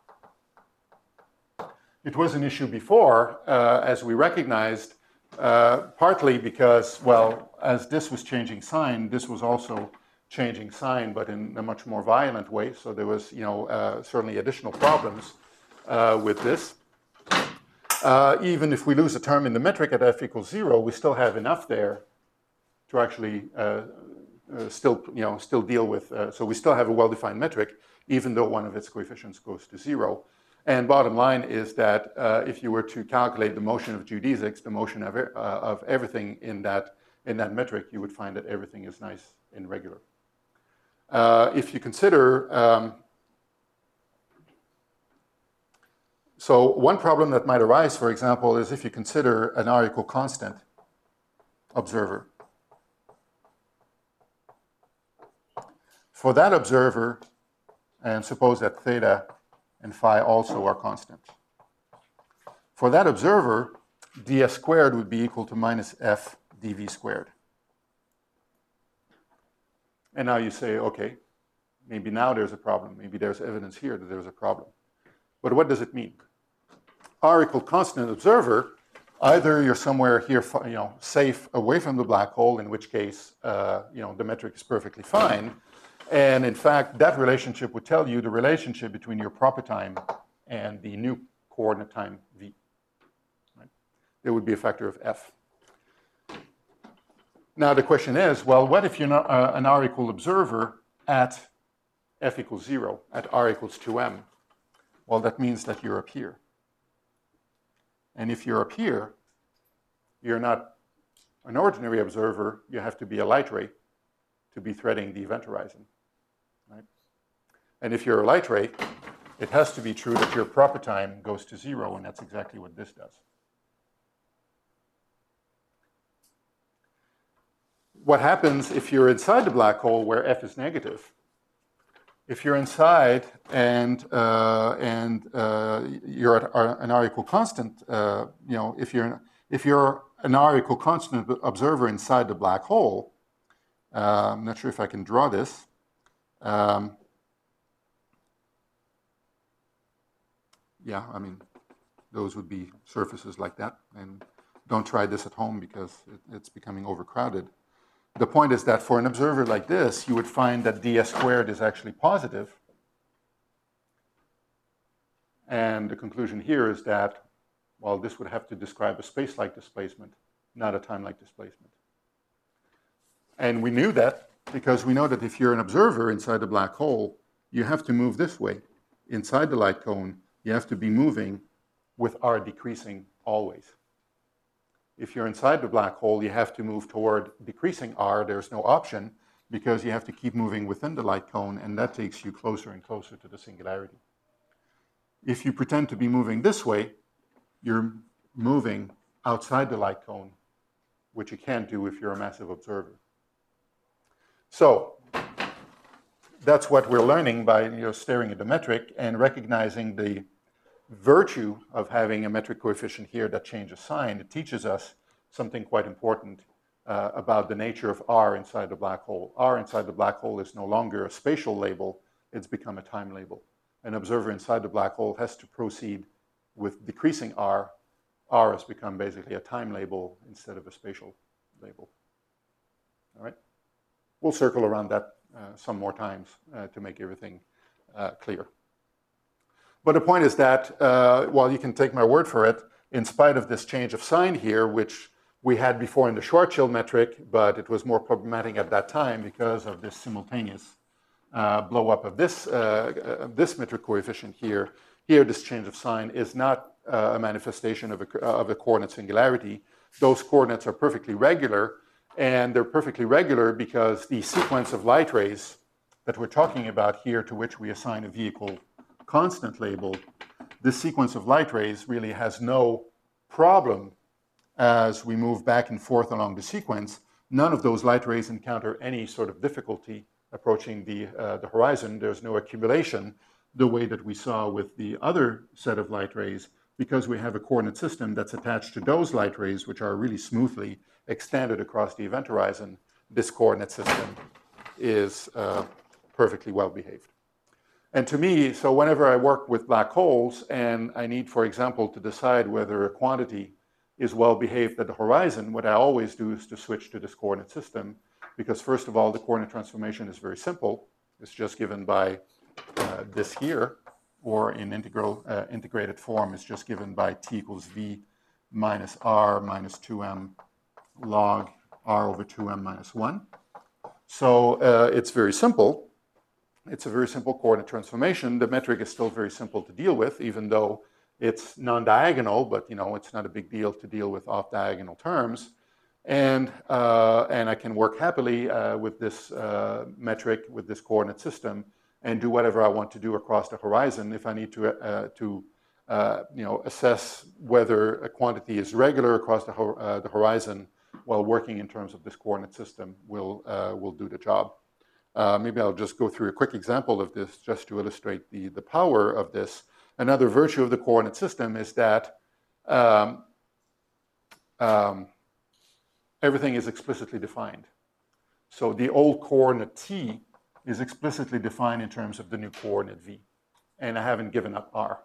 It was an issue before, uh, as we recognized, uh, partly because, well, as this was changing sign, this was also changing sign, but in a much more violent way. So there was, you know, uh, certainly additional problems uh, with this. Uh, even if we lose a term in the metric at f equals zero, we still have enough there to actually uh, uh, still, you know, still deal with. Uh, so we still have a well-defined metric, even though one of its coefficients goes to zero. And bottom line is that uh, if you were to calculate the motion of geodesics, the motion of, uh, of everything in that, in that metric, you would find that everything is nice and regular. Uh, if you consider, um, so one problem that might arise, for example, is if you consider an r equal constant observer. For that observer, and suppose that theta and phi also are constant. For that observer, ds squared would be equal to minus f dv squared. And now you say, okay, maybe now there's a problem. Maybe there's evidence here that there's a problem. But what does it mean? R equal constant observer, either you're somewhere here, you know, safe away from the black hole, in which case, uh, you know, the metric is perfectly fine. And in fact, that relationship would tell you the relationship between your proper time and the new coordinate time v. Right? There would be a factor of f. Now the question is, well, what if you're not, uh, an R equal observer at f equals zero, at r equals two m? Well, that means that you're up here. And if you're up here, you're not an ordinary observer, you have to be a light ray to be threading the event horizon, right? And if you're a light ray, it has to be true that your proper time goes to zero, and that's exactly what this does. What happens if you're inside the black hole where f is negative? If you're inside and uh, and uh, you're at R, an r equal constant, uh, you know, if you're if you're an r equal constant observer inside the black hole, uh, I'm not sure if I can draw this. Um, yeah, I mean, those would be surfaces like that, and don't try this at home because it, it's becoming overcrowded. The point is that for an observer like this, you would find that ds squared is actually positive. And the conclusion here is that, well, this would have to describe a space-like displacement, not a time-like displacement. And we knew that because we know that if you're an observer inside the black hole, you have to move this way. Inside the light cone, you have to be moving with r decreasing always. If you're inside the black hole, you have to move toward decreasing r. There's no option because you have to keep moving within the light cone, and that takes you closer and closer to the singularity. If you pretend to be moving this way, you're moving outside the light cone, which you can't do if you're a massive observer. So that's what we're learning by you know, staring at the metric and recognizing the virtue of having a metric coefficient here that changes sign. It teaches us something quite important uh, about the nature of r inside the black hole. R inside the black hole is no longer a spatial label, it's become a time label. An observer inside the black hole has to proceed with decreasing r. R has become basically a time label instead of a spatial label. All right? We'll circle around that uh, some more times uh, to make everything uh, clear. But the point is that, uh, well, you can take my word for it, in spite of this change of sign here, which we had before in the Schwarzschild metric, but it was more problematic at that time because of this simultaneous uh, blow up of this, uh, uh, this metric coefficient here. Here, this change of sign is not uh, a manifestation of a, of a coordinate singularity. Those coordinates are perfectly regular, and they're perfectly regular because the sequence of light rays that we're talking about here, to which we assign a v equal constant label, this sequence of light rays really has no problem as we move back and forth along the sequence. None of those light rays encounter any sort of difficulty approaching the, uh, the horizon. There's no accumulation the way that we saw with the other set of light rays because we have a coordinate system that's attached to those light rays, which are really smoothly extended across the event horizon. This coordinate system is uh, perfectly well behaved. And to me, so whenever I work with black holes and I need, for example, to decide whether a quantity is well behaved at the horizon, what I always do is to switch to this coordinate system because, first of all, the coordinate transformation is very simple. It's just given by uh, this here, or in integral uh, integrated form, it's just given by t equals v minus r minus two m log r over two m minus one. So uh, it's very simple. It's a very simple coordinate transformation. The metric is still very simple to deal with, even though it's non-diagonal, but you know, it's not a big deal to deal with off-diagonal terms. And, uh, and I can work happily uh, with this uh, metric, with this coordinate system, and do whatever I want to do across the horizon. If I need to, uh, to uh, you know, assess whether a quantity is regular across the, ho uh, the horizon while working in terms of this coordinate system will, uh, will do the job. Uh, maybe I'll just go through a quick example of this just to illustrate the, the power of this. Another virtue of the coordinate system is that um, um, everything is explicitly defined. So the old coordinate t is explicitly defined in terms of the new coordinate v, and I haven't given up r.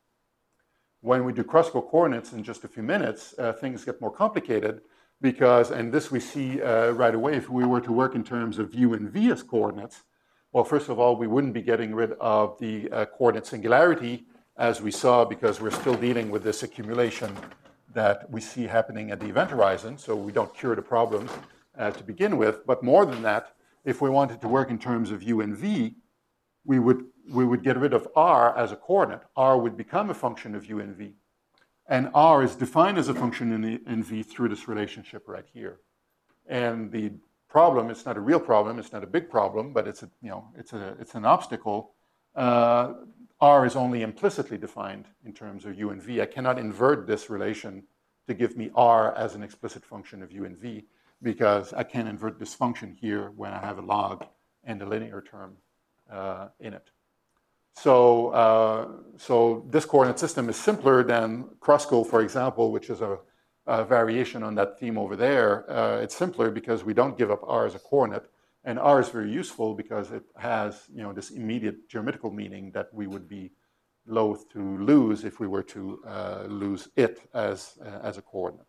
When we do cross coordinates in just a few minutes, uh, things get more complicated because, and this we see uh, right away, if we were to work in terms of u and v as coordinates, well, first of all, we wouldn't be getting rid of the uh, coordinate singularity as we saw because we're still dealing with this accumulation that we see happening at the event horizon, so we don't cure the problem uh, to begin with. But more than that, if we wanted to work in terms of u and v, we would, we would get rid of r as a coordinate. R would become a function of u and v. And r is defined as a function in, the, in v through this relationship right here. And the problem, it's not a real problem, it's not a big problem, but it's, a, you know, it's, a, it's an obstacle. Uh, r is only implicitly defined in terms of u and v. I cannot invert this relation to give me r as an explicit function of u and v, because I can't invert this function here when I have a log and a linear term uh, in it. So, uh, so this coordinate system is simpler than Kruskal, for example, which is a, a variation on that theme over there. Uh, it's simpler because we don't give up r as a coordinate, and r is very useful because it has, you know, this immediate geometrical meaning that we would be loath to lose if we were to uh, lose it as, uh, as a coordinate.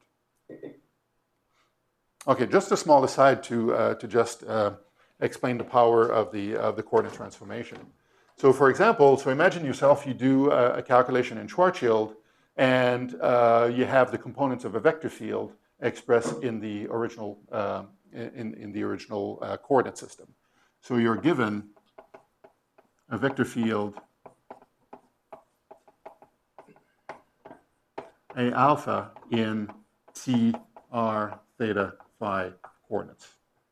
Okay, just a small aside to, uh, to just uh, explain the power of the, of the coordinate transformation. So for example, so imagine yourself, you do a, a calculation in Schwarzschild, and uh, you have the components of a vector field expressed in the original, uh, in, in the original uh, coordinate system. So you're given a vector field A alpha in T, R, theta, phi coordinates.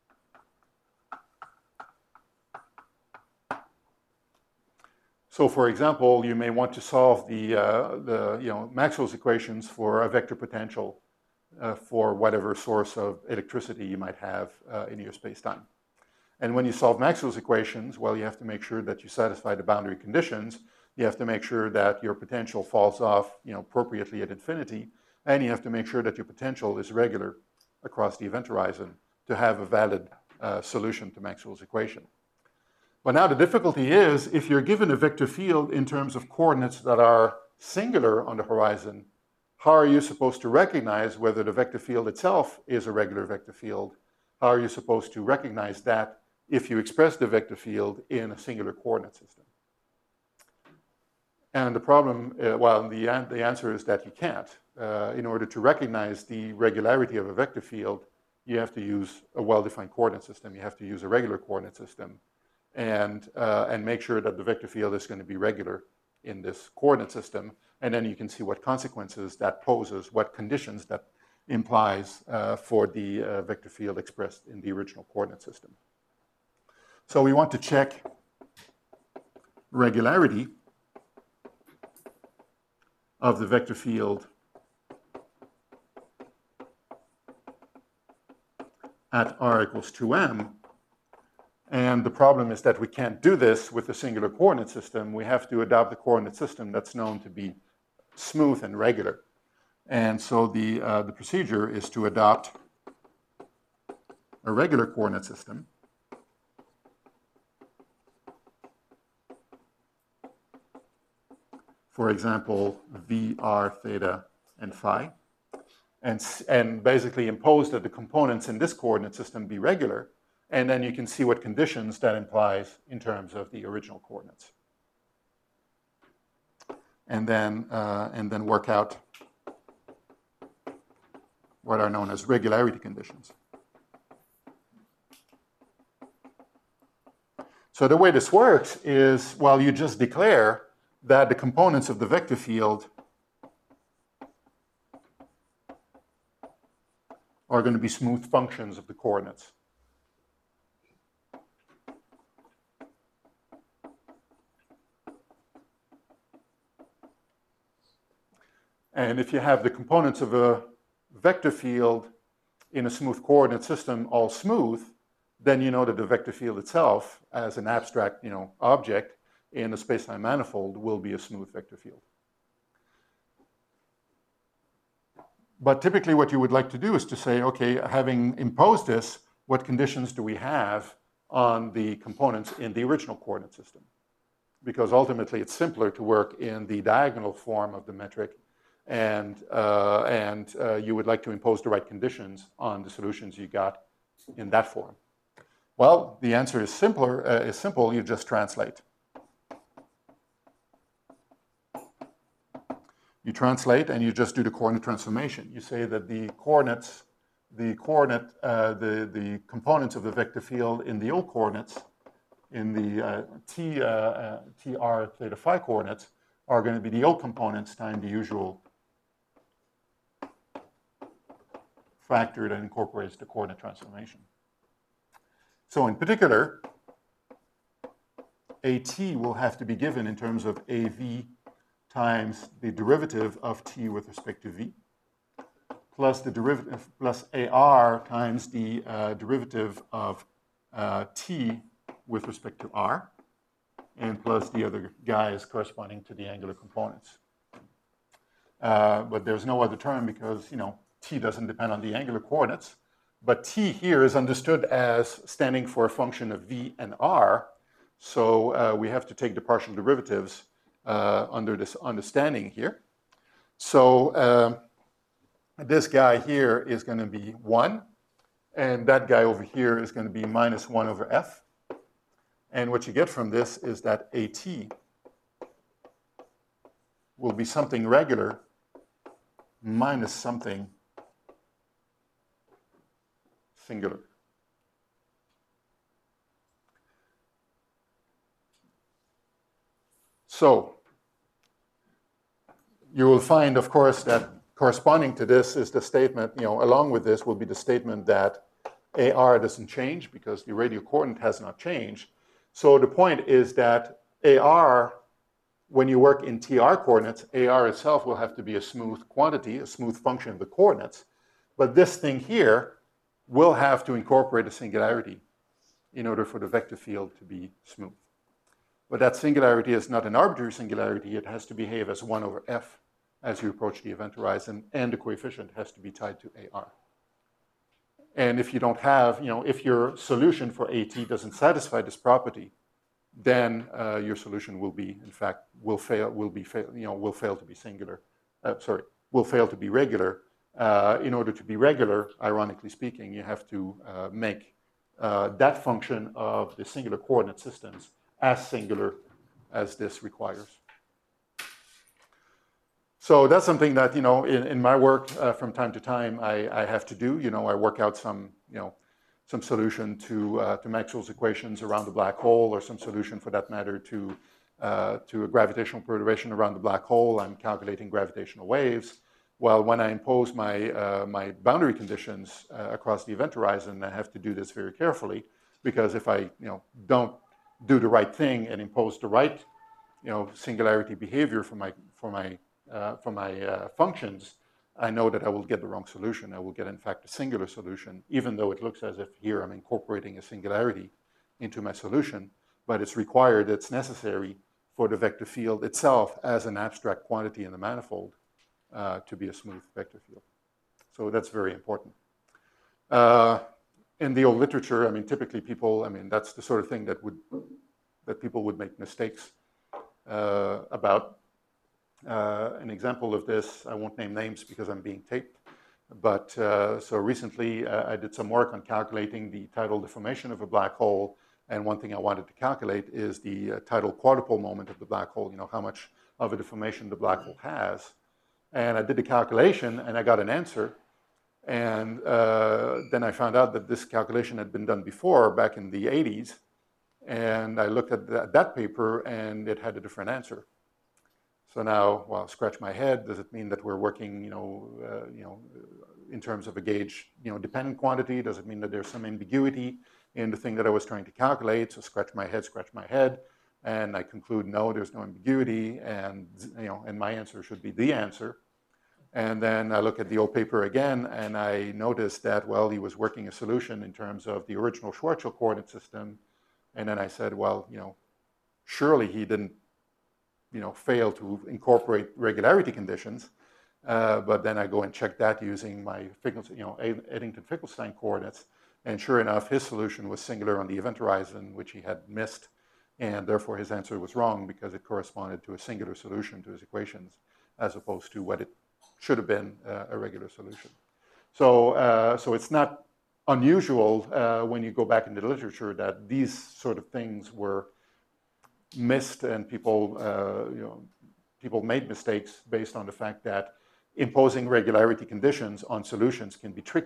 So for example, you may want to solve the, uh, the you know, Maxwell's equations for a vector potential uh, for whatever source of electricity you might have uh, in your space-time. And when you solve Maxwell's equations, well, you have to make sure that you satisfy the boundary conditions. You have to make sure that your potential falls off, you know, appropriately at infinity, and you have to make sure that your potential is regular across the event horizon to have a valid uh, solution to Maxwell's equation. But now the difficulty is, if you're given a vector field in terms of coordinates that are singular on the horizon, how are you supposed to recognize whether the vector field itself is a regular vector field? How are you supposed to recognize that if you express the vector field in a singular coordinate system? And the problem, uh, well, the, an the answer is that you can't. Uh, in order to recognize the regularity of a vector field, you have to use a well-defined coordinate system. You have to use a regular coordinate system and, uh, and make sure that the vector field is going to be regular in this coordinate system. And then you can see what consequences that poses, what conditions that implies uh, for the uh, vector field expressed in the original coordinate system. So we want to check regularity of the vector field at r equals two m. And the problem is that we can't do this with a singular coordinate system. We have to adopt a coordinate system that's known to be smooth and regular. And so the, uh, the procedure is to adopt a regular coordinate system for example, v, r, theta, and phi, and, and basically impose that the components in this coordinate system be regular, and then you can see what conditions that implies in terms of the original coordinates. And then, uh, and then work out what are known as regularity conditions. So the way this works is, well, you just declare that the components of the vector field are going to be smooth functions of the coordinates. And if you have the components of a vector field in a smooth coordinate system all smooth, then you know that the vector field itself, as an abstract, you know, object in a space-time manifold, will be a smooth vector field. But typically what you would like to do is to say, okay, having imposed this, what conditions do we have on the components in the original coordinate system? Because ultimately it's simpler to work in the diagonal form of the metric, and, uh, and uh, you would like to impose the right conditions on the solutions you got in that form. Well, the answer is simpler, uh, is simple, you just translate. You translate and you just do the coordinate transformation. You say that the coordinates the coordinate, uh, the, the components of the vector field in the old coordinates, in the uh, t, uh, uh, tr theta phi coordinates, are going to be the old components times the usual factor that incorporates the coordinate transformation. So in particular, at will have to be given in terms of av times the derivative of t with respect to v, plus the derivative, plus ar times the uh, derivative of uh, t with respect to r, and plus the other guys corresponding to the angular components. Uh, but there's no other term because, you know, t doesn't depend on the angular coordinates. But t here is understood as standing for a function of v and r. So uh, we have to take the partial derivatives uh, under this understanding here. So uh, this guy here is going to be one. And that guy over here is going to be minus one over f. And what you get from this is that at will be something regular minus something singular. So you will find, of course, that corresponding to this is the statement, you know, along with this will be the statement that ar doesn't change because the radial coordinate has not changed. So the point is that ar, when you work in tr coordinates, ar itself will have to be a smooth quantity, a smooth function of the coordinates. But this thing here will have to incorporate a singularity in order for the vector field to be smooth. But that singularity is not an arbitrary singularity. It has to behave as one over f as you approach the event horizon, and the coefficient has to be tied to ar. And if you don't have, you know, if your solution for at doesn't satisfy this property, then uh, your solution will be, in fact, will fail, will be, fail, you know, will fail to be singular. Uh, sorry, will fail to be regular. Uh, in order to be regular, ironically speaking, you have to uh, make uh, that function of the singular coordinate systems as singular as this requires. So that's something that, you know, in, in my work uh, from time to time I, I have to do. You know, I work out some, you know, some solution to, uh, to Maxwell's equations around the black hole, or some solution for that matter to, uh, to a gravitational perturbation around the black hole. I'm calculating gravitational waves. Well, when I impose my, uh, my boundary conditions uh, across the event horizon, I have to do this very carefully, because if I, you know, don't do the right thing and impose the right, you know, singularity behavior for my, for my, uh, for my uh, functions, I know that I will get the wrong solution. I will get, in fact, a singular solution, even though it looks as if here I'm incorporating a singularity into my solution, but it's required, it's necessary for the vector field itself as an abstract quantity in the manifold uh, to be a smooth vector field. So that's very important. Uh, in the old literature, I mean, typically people, I mean, that's the sort of thing that would, that people would make mistakes uh, about. Uh, an example of this, I won't name names because I'm being taped, but uh, so recently uh, I did some work on calculating the tidal deformation of a black hole, and one thing I wanted to calculate is the uh, tidal quadrupole moment of the black hole, you know, how much of a deformation the black hole has. And I did the calculation and I got an answer, and uh, then I found out that this calculation had been done before, back in the eighties, and I looked at that, that paper and it had a different answer. So now, well, I'll scratch my head. Does it mean that we're working, you know, uh, you know, in terms of a gauge, you know, dependent quantity? Does it mean that there's some ambiguity in the thing that I was trying to calculate? So scratch my head, scratch my head, and I conclude no, there's no ambiguity, and you know, and my answer should be the answer. And then I look at the old paper again, and I notice that, well, he was working a solution in terms of the original Schwarzschild coordinate system, and then I said, well, you know, surely he didn't, you know, fail to incorporate regularity conditions, uh, but then I go and check that using my, you know, Eddington-Finkelstein coordinates, and sure enough, his solution was singular on the event horizon, which he had missed, and therefore his answer was wrong because it corresponded to a singular solution to his equations, as opposed to what it should have been, uh, a regular solution. So, uh, so it's not unusual uh, when you go back into the literature that these sort of things were missed, and people, uh, you know, people made mistakes based on the fact that imposing regularity conditions on solutions can be tricky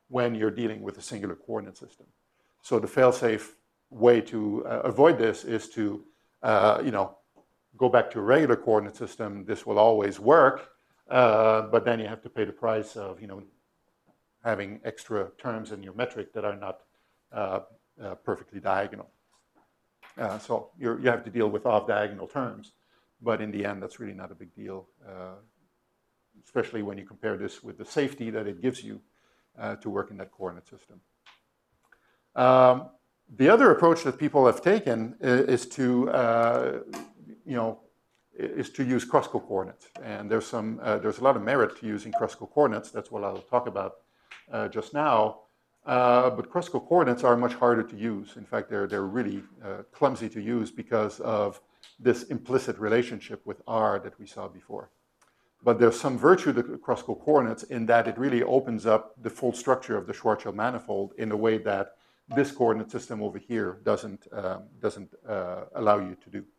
when you're dealing with a singular coordinate system. So the fail-safe way to uh, avoid this is to, uh, you know, go back to a regular coordinate system. This will always work, uh, but then you have to pay the price of, you know, having extra terms in your metric that are not uh, uh, perfectly diagonal. Uh, so you're, you have to deal with off-diagonal terms, but in the end, that's really not a big deal, uh, especially when you compare this with the safety that it gives you uh, to work in that coordinate system. Um, the other approach that people have taken is, is to, uh, you know, is to use Kruskal coordinates, and there's some, uh, there's a lot of merit to using Kruskal coordinates. That's what I'll talk about uh, just now. Uh, but Kruskal coordinates are much harder to use. In fact, they're, they're really uh, clumsy to use because of this implicit relationship with R that we saw before. But there's some virtue to Kruskal coordinates in that it really opens up the full structure of the Schwarzschild manifold in a way that this coordinate system over here doesn't, um, doesn't uh, allow you to do.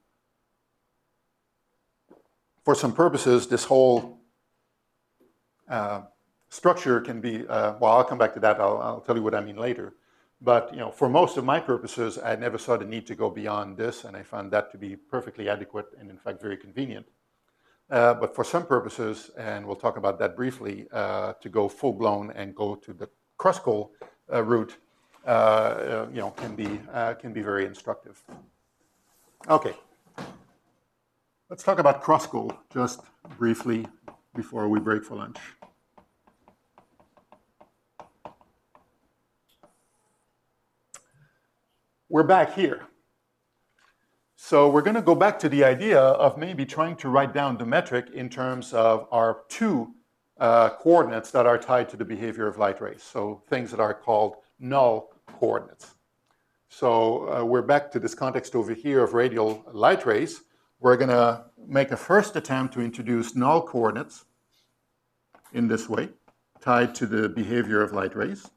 For some purposes, this whole uh, structure can be, uh, well, I'll come back to that. I'll, I'll tell you what I mean later. But, you know, for most of my purposes, I never saw the need to go beyond this, and I found that to be perfectly adequate and, in fact, very convenient. Uh, but for some purposes, and we'll talk about that briefly, uh, to go full-blown and go to the Kruskal uh, route, uh, uh, you know, can be, uh, can be very instructive. Okay. Let's talk about Kruskal just briefly before we break for lunch. We're back here. So we're going to go back to the idea of maybe trying to write down the metric in terms of our two uh, coordinates that are tied to the behavior of light rays. So things that are called null coordinates. So uh, we're back to this context over here of radial light rays. We're going to make a first attempt to introduce null coordinates in this way, tied to the behavior of light rays.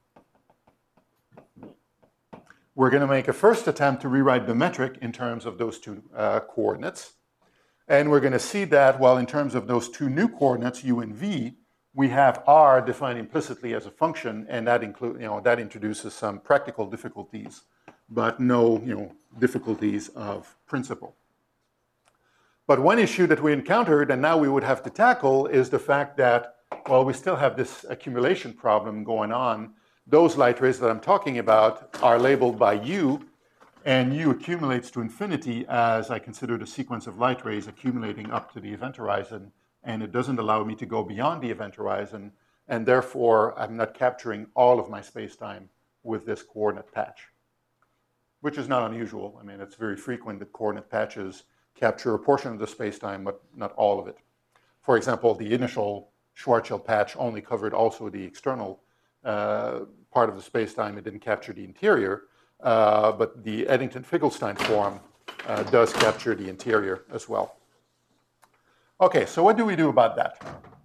We're going to make a first attempt to rewrite the metric in terms of those two uh, coordinates. And we're going to see that, well, in terms of those two new coordinates, u and v, we have r defined implicitly as a function, and that include, you know, that introduces some practical difficulties, but no, you know, difficulties of principle. But one issue that we encountered, and now we would have to tackle, is the fact that, well, we still have this accumulation problem going on. Those light rays that I'm talking about are labeled by u, and u accumulates to infinity as I consider the sequence of light rays accumulating up to the event horizon, and it doesn't allow me to go beyond the event horizon, and therefore I'm not capturing all of my space-time with this coordinate patch, which is not unusual. I mean, it's very frequent that coordinate patches capture a portion of the space-time, but not all of it. For example, the initial Schwarzschild patch only covered also the external uh, part of the space-time. It didn't capture the interior, uh, but the Eddington-Finkelstein form uh, does capture the interior as well. Okay, so what do we do about that?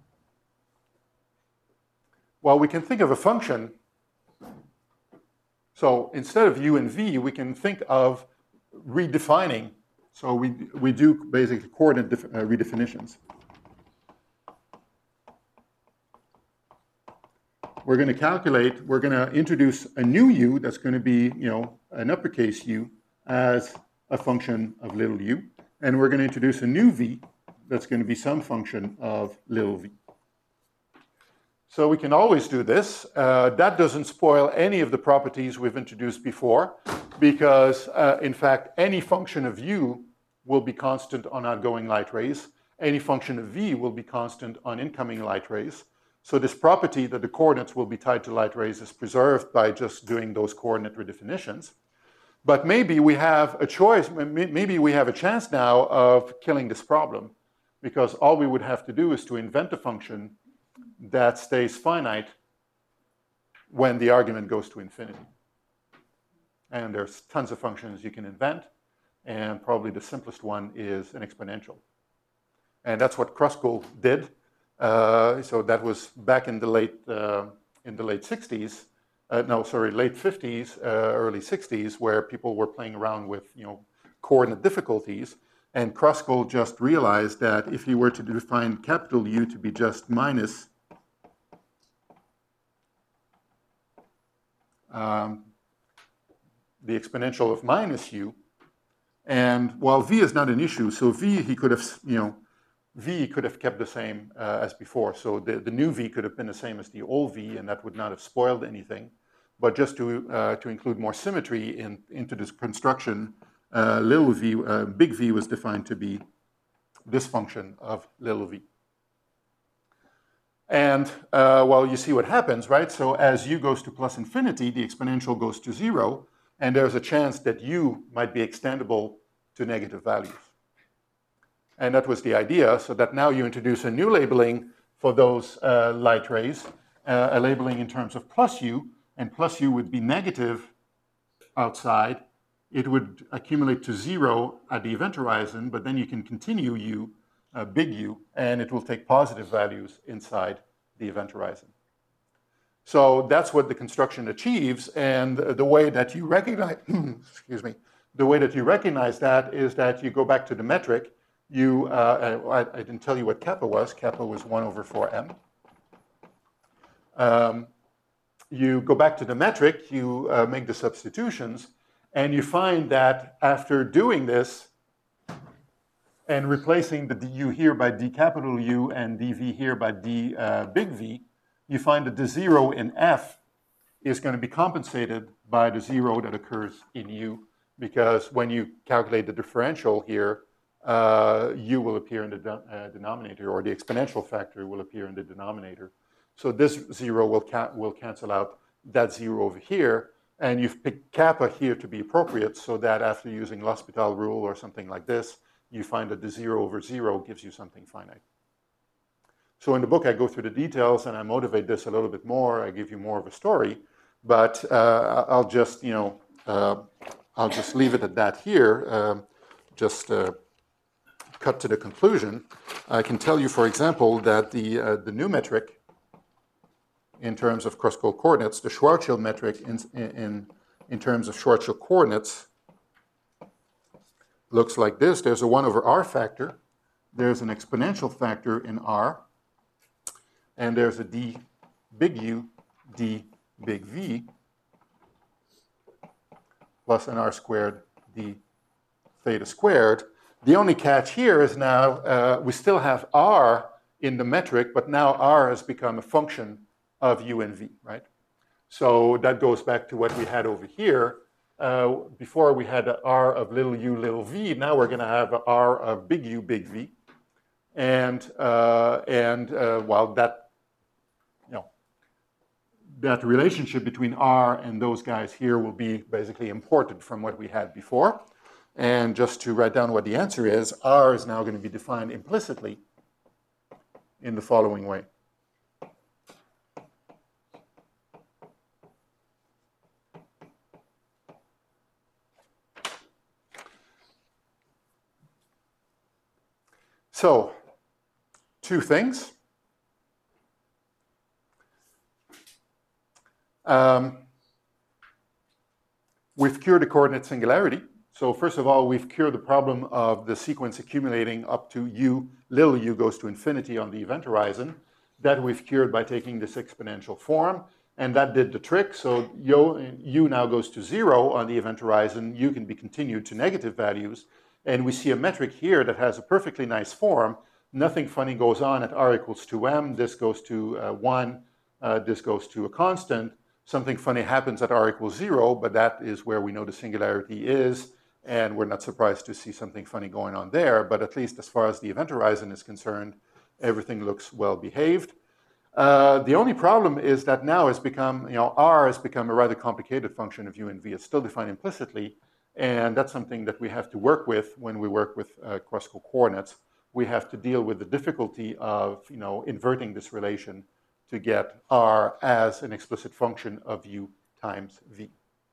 Well, we can think of a function. So instead of u and v, we can think of redefining. So we, we do basically coordinate def, uh, redefinitions. We're going to calculate, we're going to introduce a new u that's going to be, you know, an uppercase u as a function of little u. And we're going to introduce a new v that's going to be some function of little v. So we can always do this. Uh, that doesn't spoil any of the properties we've introduced before, because uh, in fact, any function of u will be constant on outgoing light rays. Any function of v will be constant on incoming light rays. So this property that the coordinates will be tied to light rays is preserved by just doing those coordinate redefinitions. But maybe we have a choice, maybe we have a chance now of killing this problem, because all we would have to do is to invent a function that stays finite when the argument goes to infinity. And there's tons of functions you can invent, and probably the simplest one is an exponential. And that's what Kruskal did. Uh, so that was back in the late, uh, in the late sixties, uh, no, sorry, late fifties, uh, early sixties, where people were playing around with, you know, coordinate difficulties. And Kruskal just realized that if you were to define capital U to be just minus um, the exponential of minus u. And while v is not an issue, so v he could have, you know, v could have kept the same uh, as before. So the, the new v could have been the same as the old v, and that would not have spoiled anything. But just to, uh, to include more symmetry in, into this construction, uh, little v, uh, big V was defined to be this function of little v. And, uh, well, you see what happens, right? So as u goes to plus infinity, the exponential goes to zero, and there's a chance that u might be extendable to negative values. And that was the idea, so that now you introduce a new labeling for those uh, light rays, uh, a labeling in terms of plus u, and plus u would be negative outside. It would accumulate to zero at the event horizon, but then you can continue u, uh, big U, and it will take positive values inside the event horizon. So that's what the construction achieves, and the way that you recognize, excuse me, the way that you recognize that is that you go back to the metric. You, uh, I, I didn't tell you what kappa was. Kappa was one over four m. Um, you go back to the metric, you uh, make the substitutions, and you find that after doing this and replacing the du here by d capital U and dv here by d uh, big V, you find that the zero in f is going to be compensated by the zero that occurs in u, because when you calculate the differential here, uh, u will appear in the de uh, denominator, or the exponential factor will appear in the denominator. So this zero will, ca will cancel out that zero over here, and you've picked kappa here to be appropriate, so that after using L'Hospital rule or something like this, you find that the zero over zero gives you something finite. So in the book, I go through the details and I motivate this a little bit more. I give you more of a story, but uh, I'll just, you know, uh, I'll just leave it at that here. Um, just uh, cut to the conclusion. I can tell you, for example, that the uh, the new metric in terms of Kruskal coordinates, the Schwarzschild metric in in in terms of Schwarzschild coordinates looks like this. There's a one over r factor. There's an exponential factor in r. And there's a d big U, d big V, plus an r squared d theta squared. The only catch here is now uh, we still have r in the metric, but now r has become a function of u and v, right? So that goes back to what we had over here. Uh, before we had a r of little u, little v. Now we're going to have a r of big U, big V. And, uh, and uh, while that, you know, that relationship between r and those guys here will be basically imported from what we had before. And just to write down what the answer is, r is now going to be defined implicitly in the following way. So, two things. Um, we've cured the coordinate singularity. So first of all, we've cured the problem of the sequence accumulating up to u, little u goes to infinity on the event horizon. That we've cured by taking this exponential form, and that did the trick. So u, u now goes to zero on the event horizon. U can be continued to negative values. And we see a metric here that has a perfectly nice form. Nothing funny goes on at r equals two m. This goes to uh, one. Uh, this goes to a constant. Something funny happens at r equals zero, but that is where we know the singularity is. And we're not surprised to see something funny going on there. But at least as far as the event horizon is concerned, everything looks well behaved. Uh, the only problem is that now it's become, you know, r has become a rather complicated function of u and v. It's still defined implicitly. And that's something that we have to work with when we work with uh, Kruskal coordinates. We have to deal with the difficulty of, you know, inverting this relation to get r as an explicit function of u times v.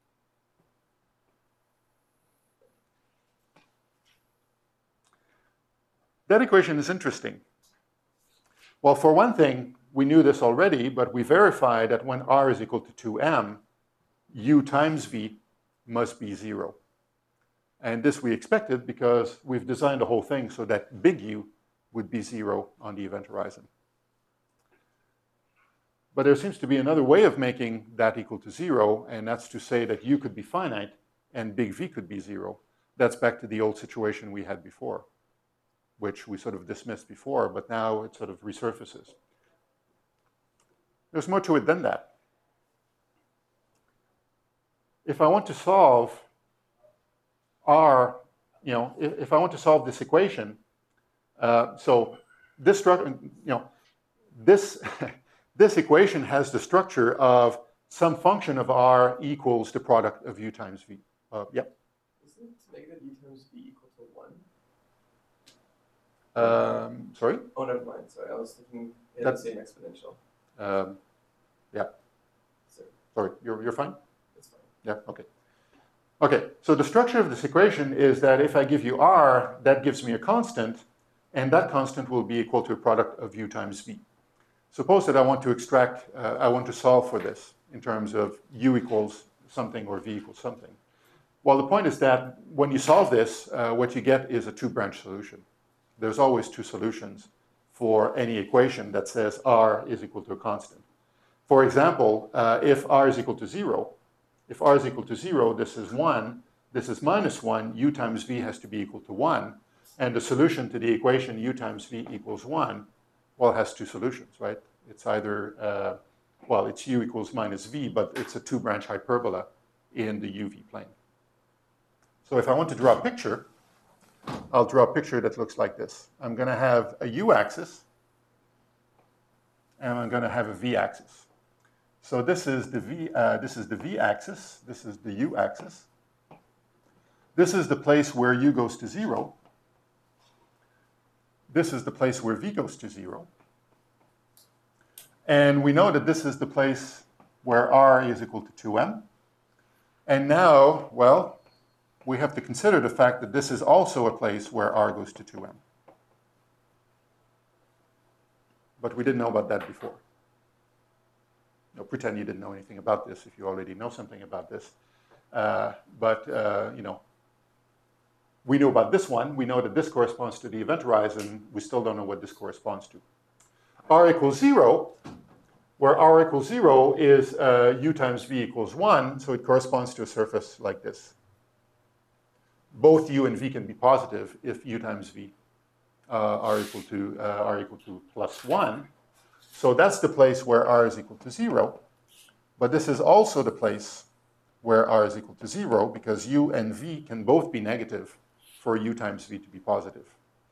That equation is interesting. Well, for one thing, we knew this already, but we verified that when r is equal to two m, u times v must be zero. And this we expected because we've designed the whole thing so that big U would be zero on the event horizon. But there seems to be another way of making that equal to zero, and that's to say that U could be finite and big V could be zero. That's back to the old situation we had before, which we sort of dismissed before, but now it sort of resurfaces. There's more to it than that. If I want to solve R, you know, if, if I want to solve this equation, uh, so this structure, you know, this, this equation has the structure of some function of R equals the product of U times V. Uh, yep. Isn't negative U times V equal to one? Um, sorry? Oh, never mind. Sorry, I was thinking it That's- the same exponential. Um, yeah. So Sorry, you're, you're fine? it's fine. Yeah, okay. Okay, so the structure of this equation is that if I give you R, that gives me a constant, and that constant will be equal to a product of U times V. Suppose that I want to extract, uh, I want to solve for this in terms of U equals something or V equals something. Well, the point is that when you solve this, uh, what you get is a two-branch solution. There's always two solutions for any equation that says R is equal to a constant. For example, uh, if R is equal to zero, if R is equal to zero, this is one, this is minus one, U times V has to be equal to one, and the solution to the equation U times V equals one, well, has two solutions, right? It's either, uh, well, it's U equals minus V, but it's a two-branch hyperbola in the U V plane. So if I want to draw a picture, I'll draw a picture that looks like this. I'm going to have a U-axis, and I'm going to have a V-axis. So this is the V. Uh, this is the V-axis. This is the U-axis. This is the place where U goes to zero. This is the place where V goes to zero. And we know that this is the place where R is equal to two M. And now, well, we have to consider the fact that this is also a place where R goes to two M. But we didn't know about that before. No, pretend you didn't know anything about this if you already know something about this. Uh, but, uh, you know, we know about this one. We know that this corresponds to the event horizon. We still don't know what this corresponds to. R equals zero, where R equals zero is uh, U times V equals one, so it corresponds to a surface like this. Both U and V can be positive if U times V uh, are equal to uh, are equal to plus one. So that's the place where R is equal to zero. But this is also the place where R is equal to zero because U and V can both be negative for U times V to be positive.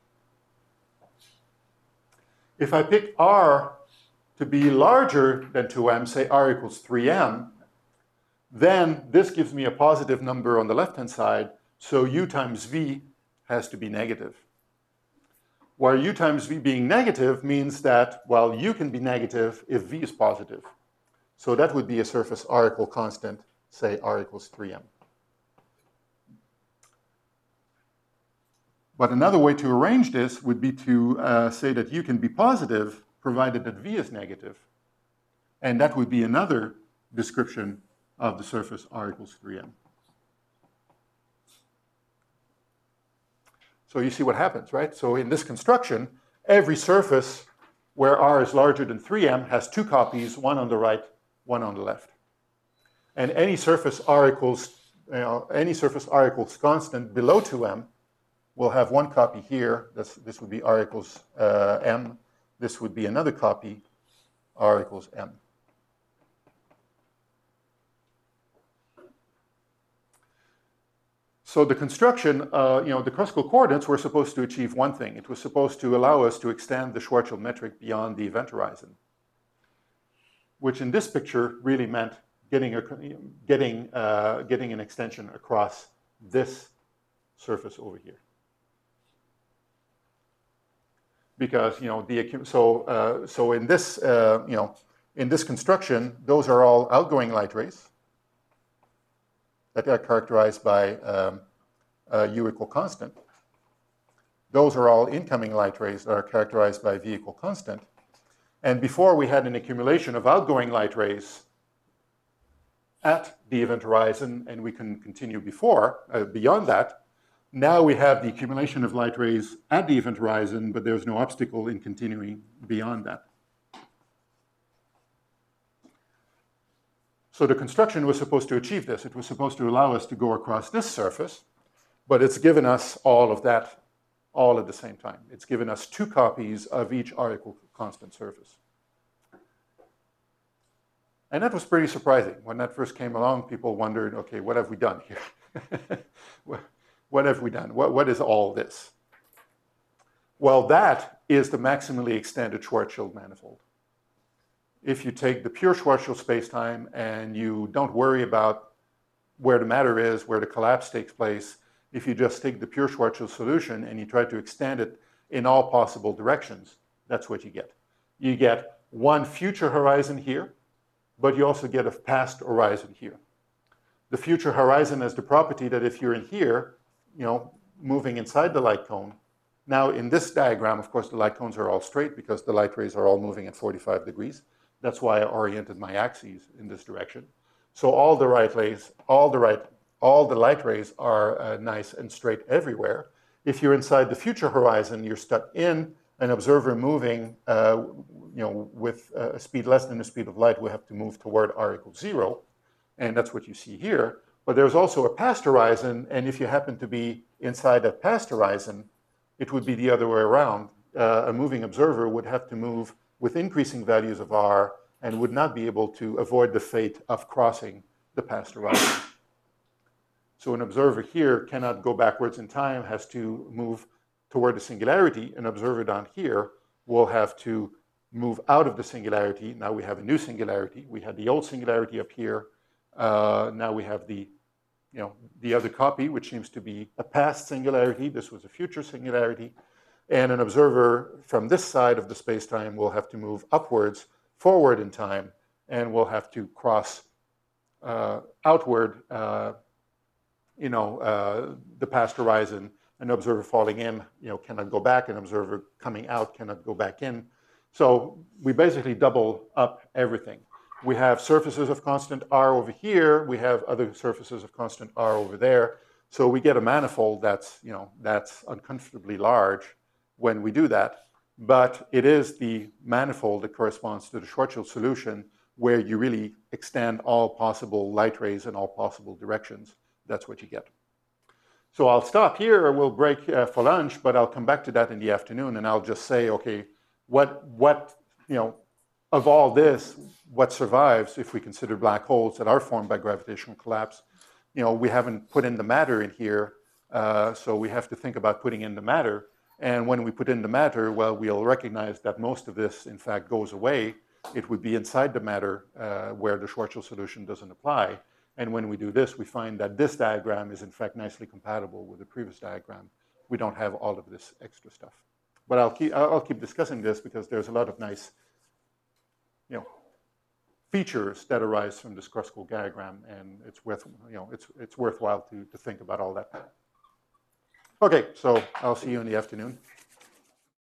If I pick R to be larger than two M, say R equals three M, then this gives me a positive number on the left-hand side, so U times V has to be negative. Where U times V being negative means that, well, U can be negative if V is positive. So that would be a surface R equal constant, say R equals three M. But another way to arrange this would be to uh, say that U can be positive provided that V is negative. And that would be another description of the surface R equals three M. So you see what happens, right? So in this construction, every surface where R is larger than three M has two copies, one on the right, one on the left. And any surface R equals, you know, any surface R equals constant below two M will have one copy here. This, this would be R equals uh, M. This would be another copy, R equals M. So the construction, uh, you know, the classical coordinates were supposed to achieve one thing. It was supposed to allow us to extend the Schwarzschild metric beyond the event horizon, which in this picture really meant getting, a, getting, uh, getting an extension across this surface over here. Because, you know, the, so, uh, so in this, uh, you know, in this construction, those are all outgoing light rays that are characterized by um, uh, U equal constant. Those are all incoming light rays that are characterized by V equal constant. And before we had an accumulation of outgoing light rays at the event horizon, and we can continue before, uh, beyond that. Now we have the accumulation of light rays at the event horizon, but there's no obstacle in continuing beyond that. So the construction was supposed to achieve this. It was supposed to allow us to go across this surface, but it's given us all of that all at the same time. It's given us two copies of each R equal constant surface. And that was pretty surprising. When that first came along, people wondered, okay, what have we done here? What have we done? What, what is all this? Well, that is the maximally extended Schwarzschild manifold. If you take the pure Schwarzschild spacetime and you don't worry about where the matter is, where the collapse takes place, if you just take the pure Schwarzschild solution and you try to extend it in all possible directions, that's what you get. You get one future horizon here, but you also get a past horizon here. The future horizon has the property that if you're in here, you know, moving inside the light cone, now in this diagram, of course, the light cones are all straight because the light rays are all moving at forty-five degrees. That's why I oriented my axes in this direction. So all the right rays, all the right, all the light rays are uh, nice and straight everywhere. If you're inside the future horizon, you're stuck in an observer moving, uh, you know, with a speed less than the speed of light. We have to move toward r equals zero, and that's what you see here. But there's also a past horizon, and if you happen to be inside that past horizon, it would be the other way around. Uh, a moving observer would have to move with increasing values of r and would not be able to avoid the fate of crossing the past horizon. So an observer here cannot go backwards in time, has to move toward the singularity. An observer down here will have to move out of the singularity. Now we have a new singularity. We had the old singularity up here. Uh, now we have the, you know, the other copy, which seems to be a past singularity. This was a future singularity. And an observer from this side of the space-time will have to move upwards, forward in time, and will have to cross uh, outward, uh, you know, uh, the past horizon. An observer falling in, you know, cannot go back. An observer coming out cannot go back in. So we basically double up everything. We have surfaces of constant r over here. We have other surfaces of constant r over there. So we get a manifold that's, you know, that's uncomfortably large when we do that. But it is the manifold that corresponds to the Schwarzschild solution where you really extend all possible light rays in all possible directions. That's what you get. So I'll stop here. We'll break uh, for lunch, but I'll come back to that in the afternoon, and I'll just say, okay, what, what, you know, of all this, what survives if we consider black holes that are formed by gravitational collapse? You know, we haven't put in the matter in here, uh, so we have to think about putting in the matter. And when we put in the matter, well, we'll recognize that most of this, in fact, goes away. It would be inside the matter uh, where the Schwarzschild solution doesn't apply. And when we do this, we find that this diagram is, in fact, nicely compatible with the previous diagram. We don't have all of this extra stuff. But I'll keep, I'll keep discussing this because there's a lot of nice, you know, features that arise from this Kruskal diagram, and it's worth, you know, it's it's worthwhile to to think about all that. Okay, so I'll see you in the afternoon.